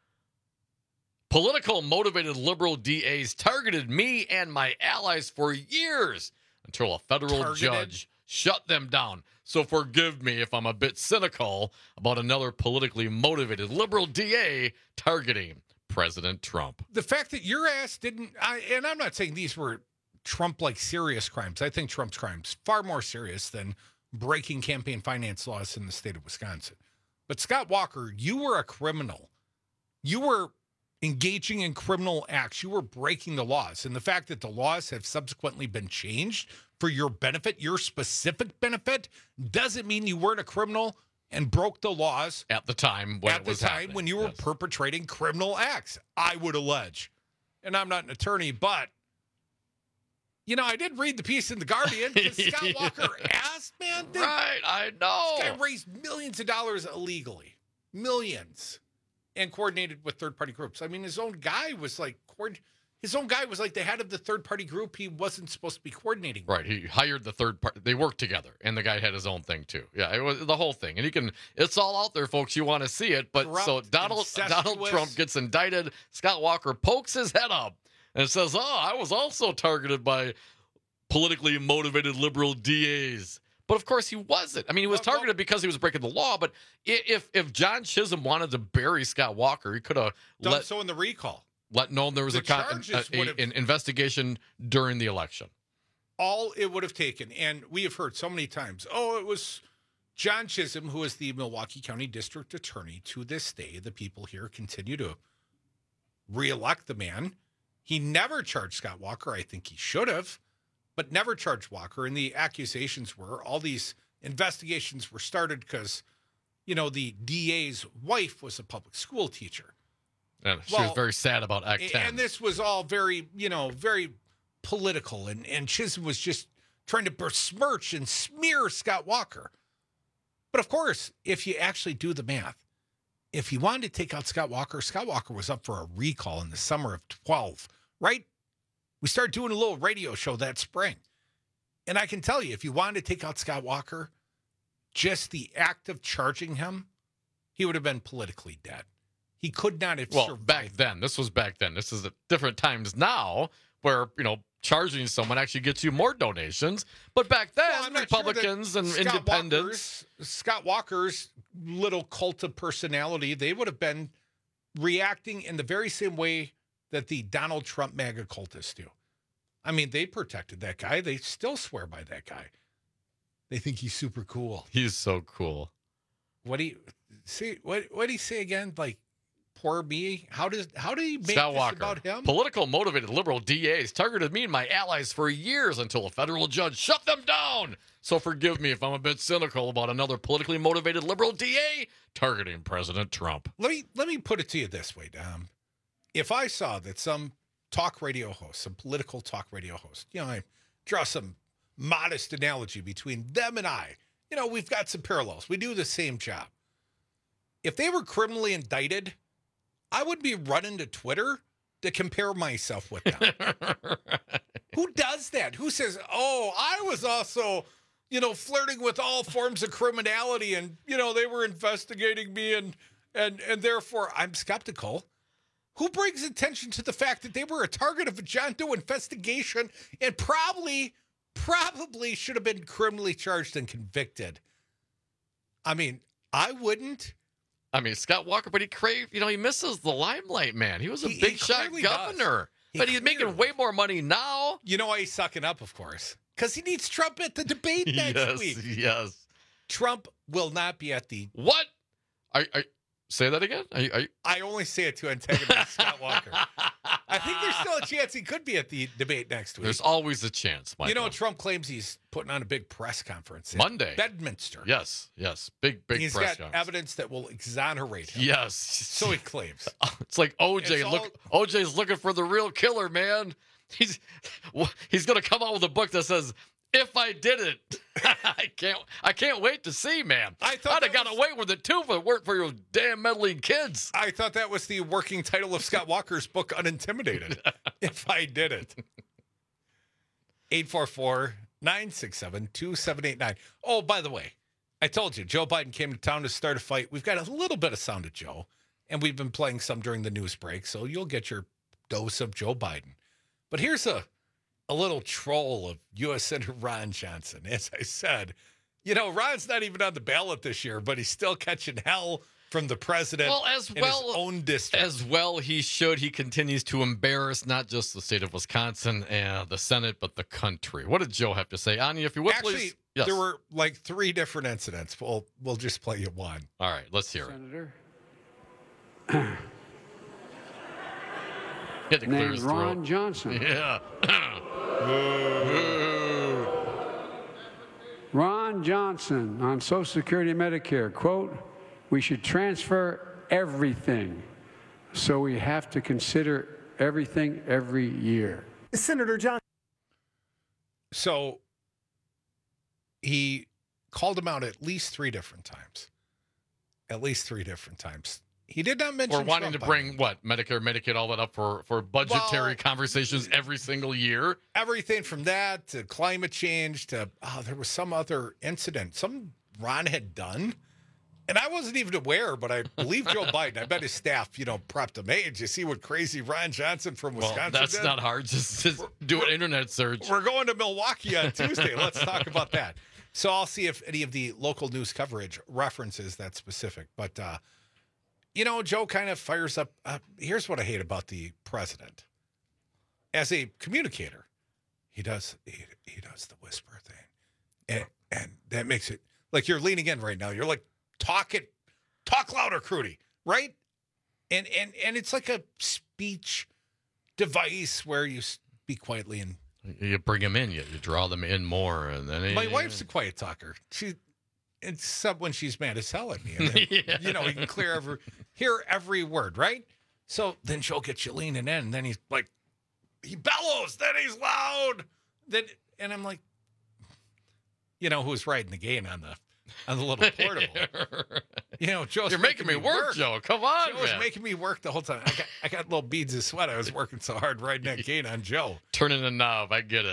Political motivated liberal D As targeted me and my allies for years until a federal Targeted? judge shut them down. So forgive me if I'm a bit cynical about another politically motivated liberal D A targeting President Trump. The fact that your ass didn't, I, and I'm not saying these were Trump-like serious crimes. I think Trump's crimes far more serious than breaking campaign finance laws in the state of Wisconsin. But Scott Walker, you were a criminal. You were engaging in criminal acts. You were breaking the laws. And the fact that the laws have subsequently been changed for your benefit, your specific benefit, doesn't mean you weren't a criminal and broke the laws at the time when at it was the time happening. when you were Yes. perpetrating criminal acts, I would allege. And I'm not an attorney, but you know, I did read the piece in The Guardian because Scott Walker asked, man. They, right, I know. This guy raised millions of dollars illegally. Millions. And coordinated with third-party groups. I mean, his own guy was like, his own guy was like the head of the third-party group he wasn't supposed to be coordinating with. Right, he hired the third party. They worked together, and the guy had his own thing too. Yeah, it was the whole thing, and you can. It's all out there, folks. You want to see it, but Corrupt, so Donald incestuous. Donald Trump gets indicted. Scott Walker pokes his head up and says, "Oh, I was also targeted by politically motivated liberal D As." But of course, he wasn't. I mean, he was Well, targeted because he was breaking the law. But i- if if John Chisholm wanted to bury Scott Walker, he could have Done let so in the recall. let known there was The a, con- charges a- a- would've- an investigation during the election. All it would have taken, and we have heard so many times, oh, it was John Chisholm, who is the Milwaukee County District Attorney. To this day, the people here continue to reelect the man. He never charged Scott Walker. I think he should have, but never charged Walker. And the accusations were all these investigations were started because, you know, the D A's wife was a public school teacher. And she Well, was very sad about Act ten. And this was all very, you know, very political. And, and Chisholm was just trying to besmirch and smear Scott Walker. But of course, if you actually do the math, if you wanted to take out Scott Walker, Scott Walker was up for a recall in the summer of twelve, right? We started doing a little radio show that spring. And I can tell you, if you wanted to take out Scott Walker, just the act of charging him, he would have been politically dead. He could not have well, survived. back then. This was back then. This is at different times now where, you know, charging someone actually gets you more donations. But back then, well, Republicans sure and Scott independents. Walker's, Scott Walker's little cult of personality, they would have been reacting in the very same way that the Donald Trump MAGA cultists do. I mean, they protected that guy. They still swear by that guy. They think he's super cool. He's so cool. What do you see? What what do you say again? Like, poor me. How does how do you make Scott this Walker, about him? Political motivated liberal D As targeted me and my allies for years until a federal judge shut them down. So forgive me if I'm a bit cynical about another politically motivated liberal D A targeting President Trump. Let me let me put it to you this way, Dom. If I saw that some talk radio host, some political talk radio host, you know, I draw some modest analogy between them and I. You know, we've got some parallels. We do the same job. If they were criminally indicted, I would be running to Twitter to compare myself with them. Who does that? Who says, oh, I was also, you know, flirting with all forms of criminality and, you know, they were investigating me and and and therefore I'm skeptical. Who brings attention to the fact that they were a target of a John Doe investigation and probably, probably should have been criminally charged and convicted? I mean, I wouldn't. I mean, Scott Walker, but he craved, you know, he misses the limelight, man. He was a he, big he shot governor, he but he's clearly. making way more money now. You know why he's sucking up, of course? Because he needs Trump at the debate next yes, week. Yes. Trump will not be at the. What? I. I Say that again? Are you, are you... I only say it to antagonize Scott Walker. I think there's still a chance he could be at the debate next week. There's always a chance, Michael. You know, Trump claims he's putting on a big press conference Monday. Bedminster. Yes, yes. Big, big he's press got conference. evidence that will exonerate him. Yes. So he claims. It's like O J. It's Look, all... O J's looking for the real killer, man. He's he's going to come out with a book that says, if I did it, I can't I can't wait to see, man. I thought I'd have got was... away with it, too, if it weren't for your damn meddling kids. I thought that was the working title of Scott Walker's book, Unintimidated. If I did it. eight four four, nine six seven, two seven eight nine. Oh, by the way, I told you, Joe Biden came to town to start a fight. We've got a little bit of sound of Joe, and we've been playing some during the news break, so you'll get your dose of Joe Biden. But here's a... a little troll of U S Senator Ron Johnson. As I said, you know, Ron's not even on the ballot this year, but he's still catching hell from the president well, as in well, his own district. As well he should. He continues to embarrass not just the state of Wisconsin and the Senate, but the country. What did Joe have to say? Anya, if you would, Actually, please. Yes. There were like three different incidents. We'll, we'll just play you one. All right, let's hear Senator. it. Senator. Named Ron Johnson. Yeah. Ron Johnson on Social Security and Medicare, quote, we should transfer everything. So we have to consider everything every year. Senator Johnson. So he called him out at least three different times. At least three different times. He did not mention We're wanting Trump, to bring, what, Medicare, Medicaid, all that up for, for budgetary well, conversations every single year? Everything from that to climate change to, oh, there was some other incident. Some Ron had done. And I wasn't even aware, but I believe Joe Biden, I bet his staff, you know, prepped him. Hey, did you see what crazy Ron Johnson from Wisconsin well, that's did? not hard. Just, just do an internet search. We're going to Milwaukee on Tuesday. Let's talk about that. So I'll see if any of the local news coverage references that specific. But, uh, you know, Joe kind of fires up. Uh, here's what I hate about the president. As a communicator, he does he, he does the whisper thing. And, and that makes it like you're leaning in right now. You're like, talk it, talk louder, Crudy, right? And and and it's like a speech device where you speak quietly and you bring them in, you, you draw them in more, and then my wife's a quiet talker. She, except when she's mad as hell at me, and then, yeah. you know, you can clear every hear every word, right? So then Joe gets you leaning in, and then he's like, he bellows, then he's loud, then and I'm like, you know, who's riding the gain on the. On the little portable. You know, Joe's You're making, making me work, work, Joe. Come on, Joe was man. making me work the whole time. I got, I got little beads of sweat. I was working so hard riding that gain on Joe. Turning the knob. I get it.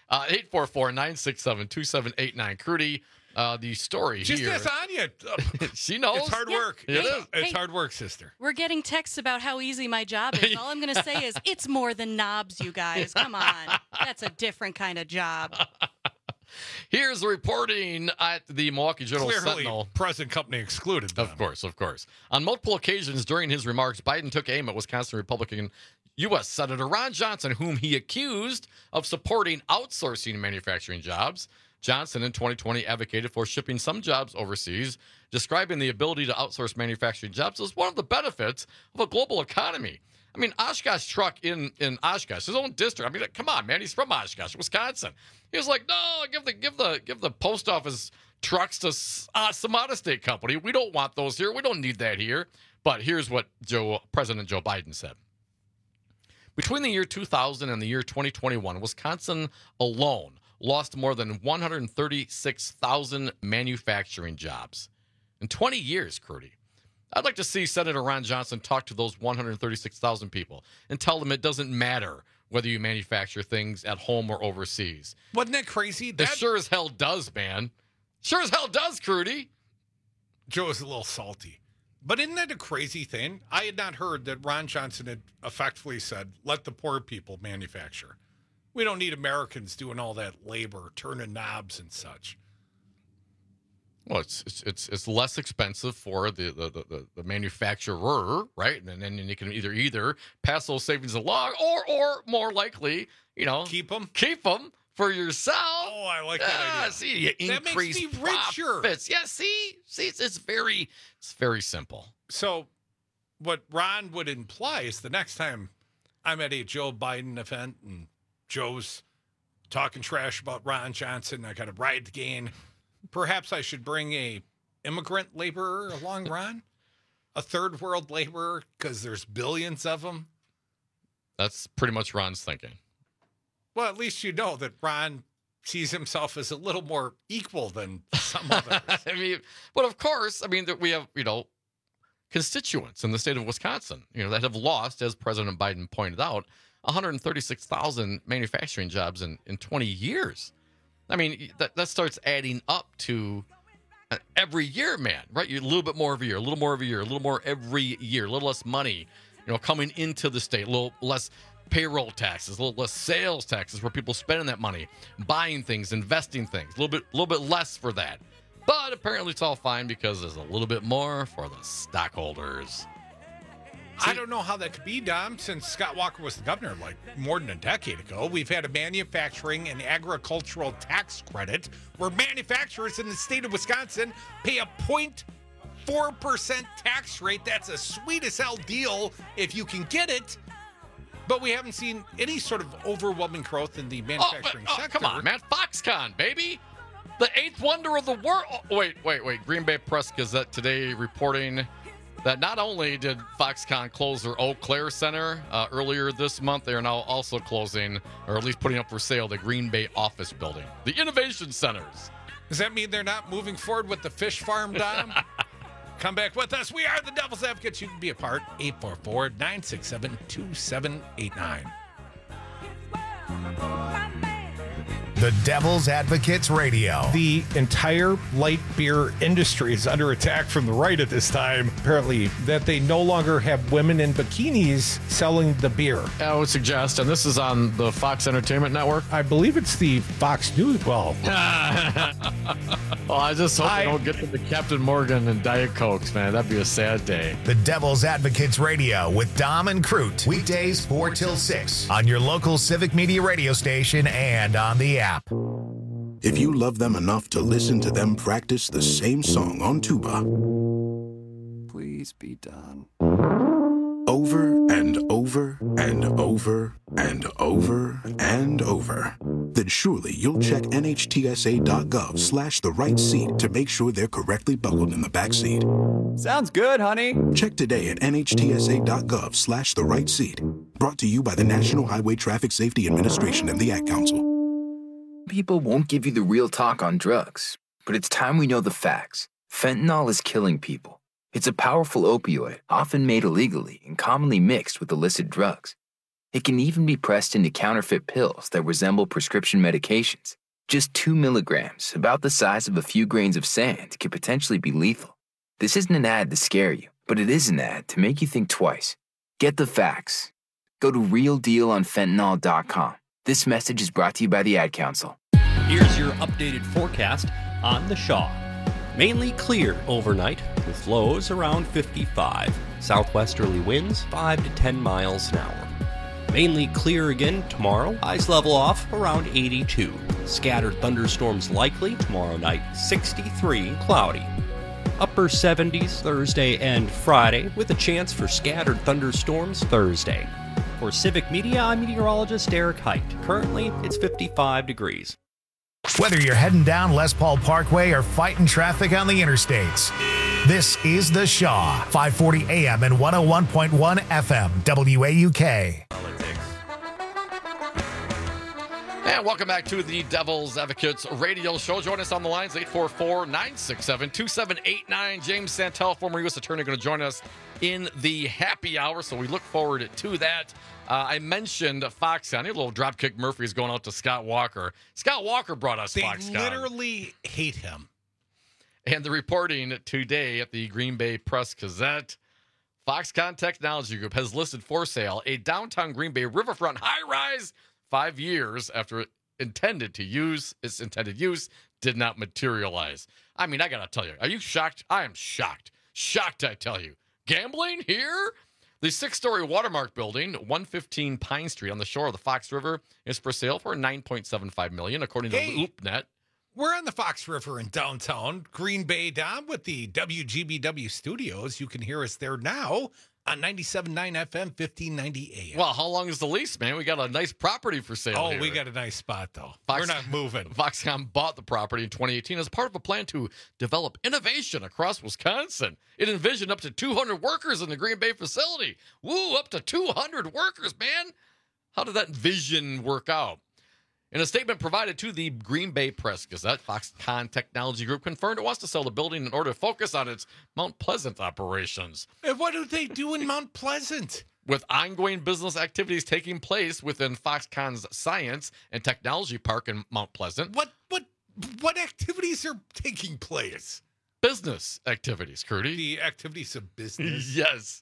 Uh, eight four four, nine six seven, two seven eight nine. Crudy, uh, the story Just here. as Anya. She knows. It's hard Yeah. work. It it's, is. It's Hey. hard work, sister. We're getting texts about how easy my job is. All I'm going to say is it's more than knobs, you guys. Come on. That's a different kind of job. Here's the reporting at the Milwaukee Journal Clearly, Sentinel. present company excluded. Them. Of course, of course. On multiple occasions during his remarks, Biden took aim at Wisconsin Republican U S Senator Ron Johnson, whom he accused of supporting outsourcing manufacturing jobs. Johnson in twenty twenty advocated for shipping some jobs overseas, describing the ability to outsource manufacturing jobs as one of the benefits of a global economy. I mean, Oshkosh Truck in, in Oshkosh, his own district. I mean, come on, man. He's from Oshkosh, Wisconsin. He was like, no, give the give the give the post office trucks to uh, some out-of-state company. We don't want those here. We don't need that here. But here's what Joe President Joe Biden said. Between the year two thousand and the year twenty twenty-one, Wisconsin alone lost more than one hundred thirty-six thousand manufacturing jobs. In twenty years, Crudy. I'd like to see Senator Ron Johnson talk to those one hundred thirty-six thousand people and tell them it doesn't matter whether you manufacture things at home or overseas. Wasn't that crazy? That It sure as hell does, man. Sure as hell does, Crudy. Joe is a little salty. But isn't that a crazy thing? I had not heard that Ron Johnson had effectively said, let the poor people manufacture. We don't need Americans doing all that labor, turning knobs and such. Well, it's it's it's, it's less expensive for the the, the, the manufacturer, right? And then you can either either pass those savings along, or or more likely, you know, keep them, keep them for yourself. Oh, I like that ah, idea. See, you that increase makes me richer. profits. Yeah, see, see, it's, it's very it's very simple. So, what Ron would imply is the next time I'm at a Joe Biden event and Joe's talking trash about Ron Johnson, I got to ride the gain. Perhaps I should bring a immigrant laborer along, Ron? A third world laborer, because there's billions of them? That's pretty much Ron's thinking. Well, at least you know that Ron sees himself as a little more equal than some others. I mean, but of course, I mean, that we have, you know, constituents in the state of Wisconsin, you know, that have lost, as President Biden pointed out, one hundred thirty-six thousand manufacturing jobs in, in twenty years. I mean, that, that starts adding up to every year, man, right? You a little bit more every year, a little more every year, a little more every year, a little less money, you know, coming into the state, a little less payroll taxes, a little less sales taxes where people spending that money, buying things, investing things, a little bit, a little bit less for that. But apparently it's all fine because there's a little bit more for the stockholders. I don't know how that could be, Dom, since Scott Walker was the governor like more than a decade ago. We've had a manufacturing and agricultural tax credit where manufacturers in the state of Wisconsin pay a zero point four percent tax rate. That's a sweet as hell deal if you can get it. But we haven't seen any sort of overwhelming growth in the manufacturing oh, oh, sector. Come on, man. Foxconn, baby. The eighth wonder of the world. Oh, wait, wait, wait. Green Bay Press Gazette today reporting that not only did Foxconn close their Eau Claire Center uh, earlier this month, they are now also closing, or at least putting up for sale, the Green Bay office building, the Innovation Centers. Does that mean they're not moving forward with the fish farm, Dom? Come back with us. We are the Devil's Advocates. You can be a part. eight four four, nine six seven, two seven eight nine. The Devil's Advocates Radio. The entire light beer industry is under attack from the right at this time. Apparently, that they no longer have women in bikinis selling the beer. I would suggest, and this is on the Fox Entertainment Network. I believe it's the Fox News. Well, well, I just hope I, they don't get to the Captain Morgan and Diet Cokes, man. That'd be a sad day. The Devil's Advocates Radio with Dom and Crute. Weekdays four till six on your local Civic Media radio station and on the app. If you love them enough to listen to them practice the same song on tuba, please be done. Over and over and over and over and over, then surely you'll check nhtsa.gov slash the right seat to make sure they're correctly buckled in the back seat. Sounds good, honey. Check today at nhtsa.gov slash the right seat. Brought to you by the National Highway Traffic Safety Administration and the Ad Council. People won't give you the real talk on drugs, but it's time we know the facts. Fentanyl is killing people. It's a powerful opioid, often made illegally and commonly mixed with illicit drugs. It can even be pressed into counterfeit pills that resemble prescription medications. Just two milligrams, about the size of a few grains of sand, could potentially be lethal. This isn't an ad to scare you, but it is an ad to make you think twice. Get the facts. Go to real deal on fentanyl dot com. This message is brought to you by the Ad Council. Here's your updated forecast on the Shaw. Mainly clear overnight with lows around fifty-five. Southwesterly winds five to ten miles an hour. Mainly clear again tomorrow. Highs level off around eighty-two. Scattered thunderstorms likely tomorrow night, sixty-three. Cloudy. Upper seventies Thursday and Friday with a chance for scattered thunderstorms Thursday. For Civic Media, I'm meteorologist Eric Height. Currently, it's fifty-five degrees. Whether you're heading down Les Paul Parkway or fighting traffic on the interstates, this is The Shaw, five forty A M and one oh one point one F M, W A U K. And welcome back to the Devil's Advocates radio show. Join us on the lines, eight four four, nine six seven, two seven eight nine. James Santel, former U S attorney, going to join us in the happy hour, so we look forward to that. Uh, I mentioned Foxconn. A little Dropkick Murphy is going out to Scott Walker. Scott Walker brought us they Foxconn. They literally hate him. And the reporting today at the Green Bay Press Gazette, Foxconn Technology Group has listed for sale a downtown Green Bay riverfront high-rise five years after it intended to use its intended use did not materialize. I mean, I got to tell you, are you shocked? I am shocked. Shocked, I tell you. Gambling here? The six-story Watermark building, one fifteen Pine Street on the shore of the Fox River, is for sale for nine point seven five million dollars, according hey, to LoopNet. We're on the Fox River in downtown Green Bay, Dom, with the W G B W studios. You can hear us there now on ninety-seven point nine F M, fifteen ninety A M. Well, how long is the lease, man? We got a nice property for sale Oh, here. we got a nice spot, though. Fox, We're not moving. Foxconn bought the property in twenty eighteen as part of a plan to develop innovation across Wisconsin. It envisioned up to two hundred workers in the Green Bay facility. Woo, up to two hundred workers, man. How did that vision work out? In a statement provided to the Green Bay Press Gazette, Foxconn Technology Group confirmed it wants to sell the building in order to focus on its Mount Pleasant operations. And what do they do in Mount Pleasant? With ongoing business activities taking place within Foxconn's Science and Technology Park in Mount Pleasant. What what what activities are taking place? Business activities, Curdy. The activities of business? Yes.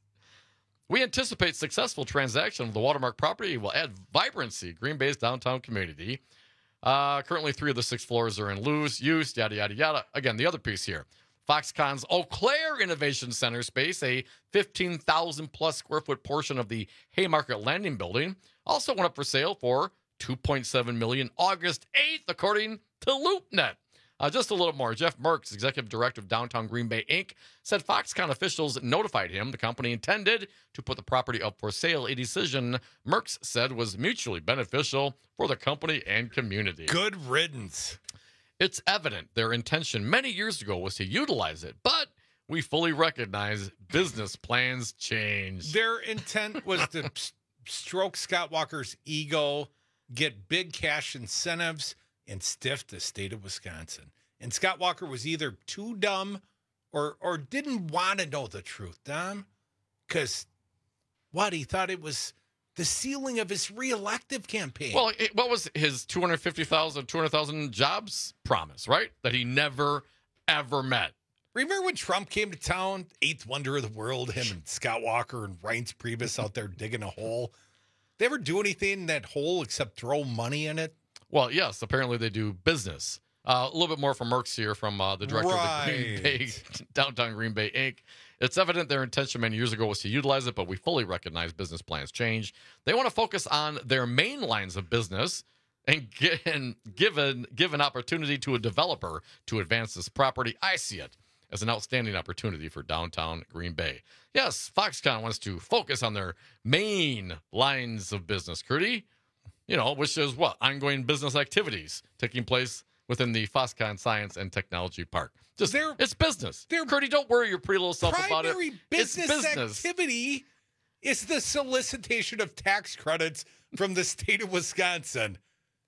We anticipate successful transaction of the Watermark property will add vibrancy to Green Bay's downtown community. Uh, currently, three of the six floors are in loose use, yada, yada, yada. Again, the other piece here. Foxconn's Eau Claire Innovation Center space, a fifteen thousand plus square foot portion of the Haymarket Landing building, also went up for sale for two point seven million dollars August eighth, according to LoopNet. Uh, just a little more. Jeff Merckx, executive director of Downtown Green Bay, Incorporated, said Foxconn officials notified him the company intended to put the property up for sale, a decision Merckx said was mutually beneficial for the company and community. Good riddance. It's evident their intention many years ago was to utilize it, but we fully recognize business plans change. Their intent was to stroke Scott Walker's ego, get big cash incentives, and stiff the state of Wisconsin. And Scott Walker was either too dumb or or didn't want to know the truth, Dom. Because what? He thought it was the ceiling of his reelective campaign. Well, it, what was his two hundred fifty thousand, two hundred thousand jobs promise, right? That he never, ever met. Remember when Trump came to town, eighth wonder of the world, him and Scott Walker and Reince Priebus out there digging a hole? They ever do anything in that hole except throw money in it? Well, yes, apparently they do business. Uh, a little bit more from Merckx here from uh, the director right. of the Green Bay, Downtown Green Bay, Incorporated. It's evident their intention many years ago was to utilize it, but we fully recognize business plans change. They want to focus on their main lines of business and, get, and give, an, give an opportunity to a developer to advance this property. I see it as an outstanding opportunity for downtown Green Bay. Yes, Foxconn wants to focus on their main lines of business, Curdy. You know, which is what? Ongoing business activities taking place within the Foxconn Science and Technology Park. Just they're, it's business. They're, Curdy, don't worry your pretty little self about it. Primary business, it's business activity is the solicitation of tax credits from the state of Wisconsin.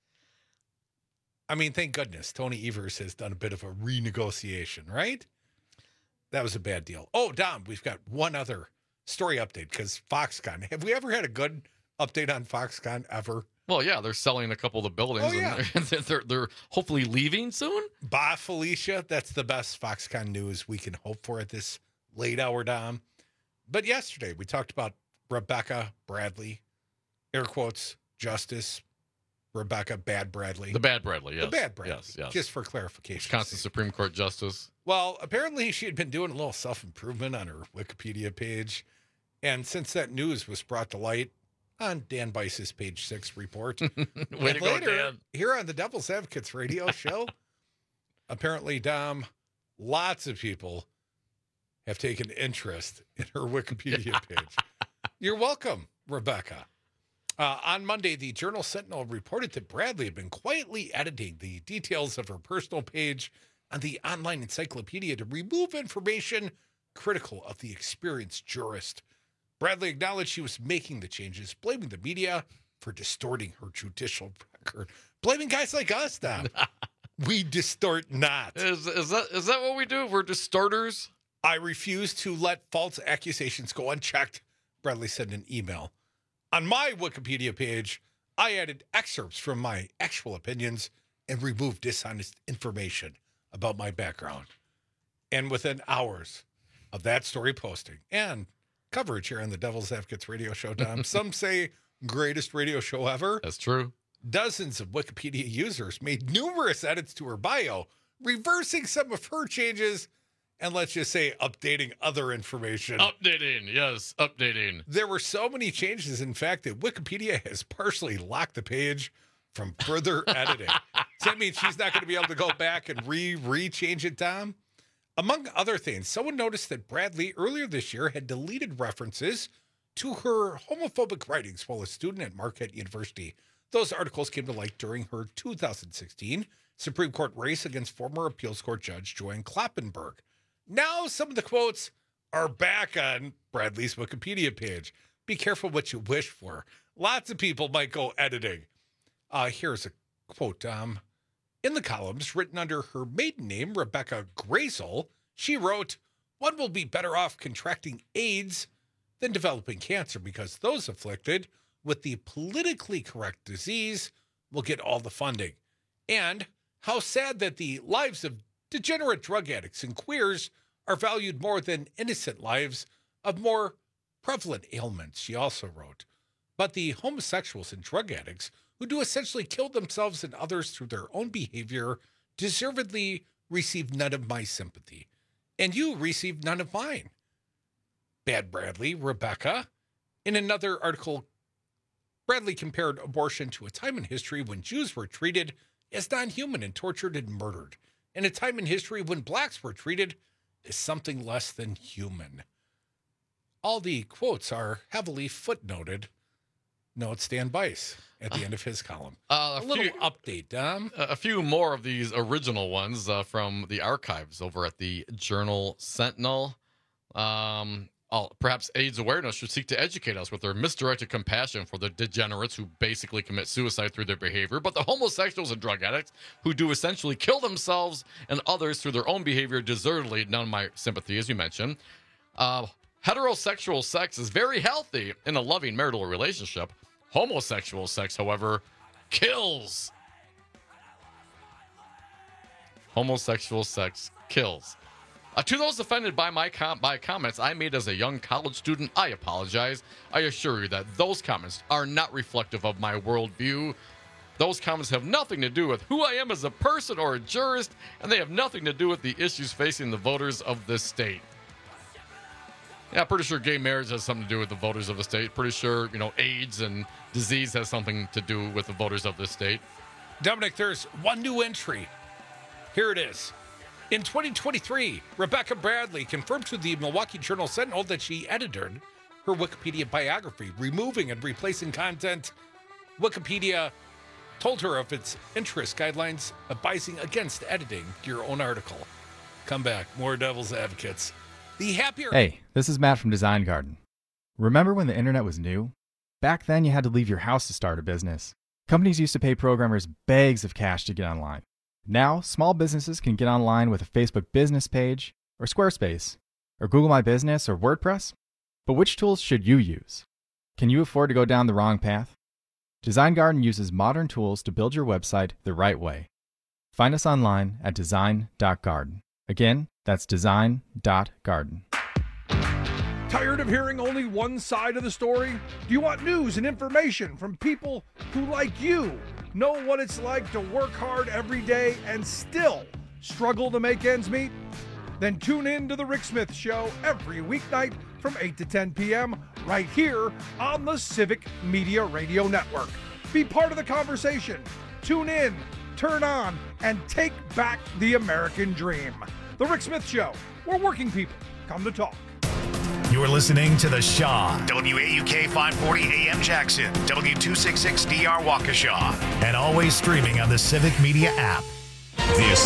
I mean, thank goodness Tony Evers has done a bit of a renegotiation, right? That was a bad deal. Oh, Dom, we've got one other story update because Foxconn. Have we ever had a good update on Foxconn ever? Well, yeah, they're selling a couple of the buildings. Oh, yeah. And they're, they're, they're hopefully leaving soon. Bah, Felicia. That's the best Foxconn news we can hope for at this late hour, Dom. But yesterday, we talked about Rebecca Bradley, air quotes, Justice Rebecca Bad Bradley. The Bad Bradley, yes. The Bad Bradley, yes, yes. Just for clarification. Wisconsin Supreme Court Justice. Well, apparently she had been doing a little self-improvement on her Wikipedia page. And since that news was brought to light on Dan Bice's Page Six report, Way and to go, later, Dan. here on the Devil's Advocates radio show, apparently, Dom, lots of people have taken interest in her Wikipedia page. You're welcome, Rebecca. Uh, on Monday, the Journal Sentinel reported that Bradley had been quietly editing the details of her personal page on the online encyclopedia to remove information critical of the experienced jurist. Bradley acknowledged she was making the changes, blaming the media for distorting her judicial record. Blaming guys like us, Dom. We distort not. Is, is, that, is that what we do? We're distorters? I refuse to let false accusations go unchecked, Bradley said in an email. On my Wikipedia page, I added excerpts from my actual opinions and removed dishonest information about my background. And within hours of that story posting and coverage here on the Devil's Advocates radio show, Dom, some say greatest radio show ever. That's true. Dozens of Wikipedia users made numerous edits to her bio, reversing some of her changes and, let's just say, updating other information. Updating, yes, updating. There were so many changes, in fact, that Wikipedia has partially locked the page from further editing. So that means she's not going to be able to go back and re re-change it, Tom. Among other things, someone noticed that Bradley earlier this year had deleted references to her homophobic writings while a student at Marquette University. Those articles came to light during her two thousand sixteen Supreme Court race against former appeals court judge Joanne Kloppenberg. Now some of the quotes are back on Bradley's Wikipedia page. Be careful what you wish for. Lots of people might go editing. Uh, here's a quote. Um, in the columns written under her maiden name, Rebecca Grazel, she wrote, "One will be better off contracting AIDS than developing cancer because those afflicted with the politically correct disease will get all the funding." And how sad that the lives of degenerate drug addicts and queers are valued more than innocent lives of more prevalent ailments, she also wrote. But the homosexuals and drug addicts who do essentially kill themselves and others through their own behavior deservedly receive none of my sympathy. And you receive none of mine. Bad Bradley, Rebecca. In another article, Bradley compared abortion to a time in history when Jews were treated as non-human and tortured and murdered, and a time in history when blacks were treated as something less than human. All the quotes are heavily footnoted. Note Stan Bice at the end of his column. Uh, a, a little few, update, Dom. A few more of these original ones uh, from the archives over at the Journal Sentinel. Um, oh, perhaps AIDS awareness should seek to educate us with their misdirected compassion for the degenerates who basically commit suicide through their behavior, but the homosexuals and drug addicts who do essentially kill themselves and others through their own behavior deservedly. None of my sympathy, as you mentioned. Uh, heterosexual sex is very healthy in a loving marital relationship. Homosexual sex, however, kills. Homosexual sex kills. Uh, to those offended by my com- by comments I made as a young college student, I apologize. I assure you that those comments are not reflective of my worldview. Those comments have nothing to do with who I am as a person or a jurist, and they have nothing to do with the issues facing the voters of this state. Yeah, pretty sure gay marriage has something to do with the voters of the state. Pretty sure, you know, AIDS and disease has something to do with the voters of this state. Dominic, there's one new entry. Here it is. In twenty twenty-three, Rebecca Bradley confirmed to the Milwaukee Journal Sentinel that she edited her Wikipedia biography, removing and replacing content. Wikipedia told her of its interest guidelines advising against editing your own article. Come back. More Devil's Advocates. The happier... Hey, this is Matt from Design Garden. Remember when the internet was new? Back then, you had to leave your house to start a business. Companies used to pay programmers bags of cash to get online. Now, small businesses can get online with a Facebook business page, or Squarespace, or Google My Business, or WordPress. But which tools should you use? Can you afford to go down the wrong path? Design Garden uses modern tools to build your website the right way. Find us online at design dot garden. Again, that's design dot garden. Tired of hearing only one side of the story? Do you want news and information from people who, like you, know what it's like to work hard every day and still struggle to make ends meet? Then tune in to The Rick Smith Show every weeknight from eight to ten p.m. right here on the Civic Media Radio Network. Be part of the conversation. Tune in, turn on, and take back the American dream. The Rick Smith Show, where working people come to talk. You're listening to The Shaw, W A U K five forty A M Jackson, W two sixty-six D R Waukesha, and always streaming on the Civic Media app. The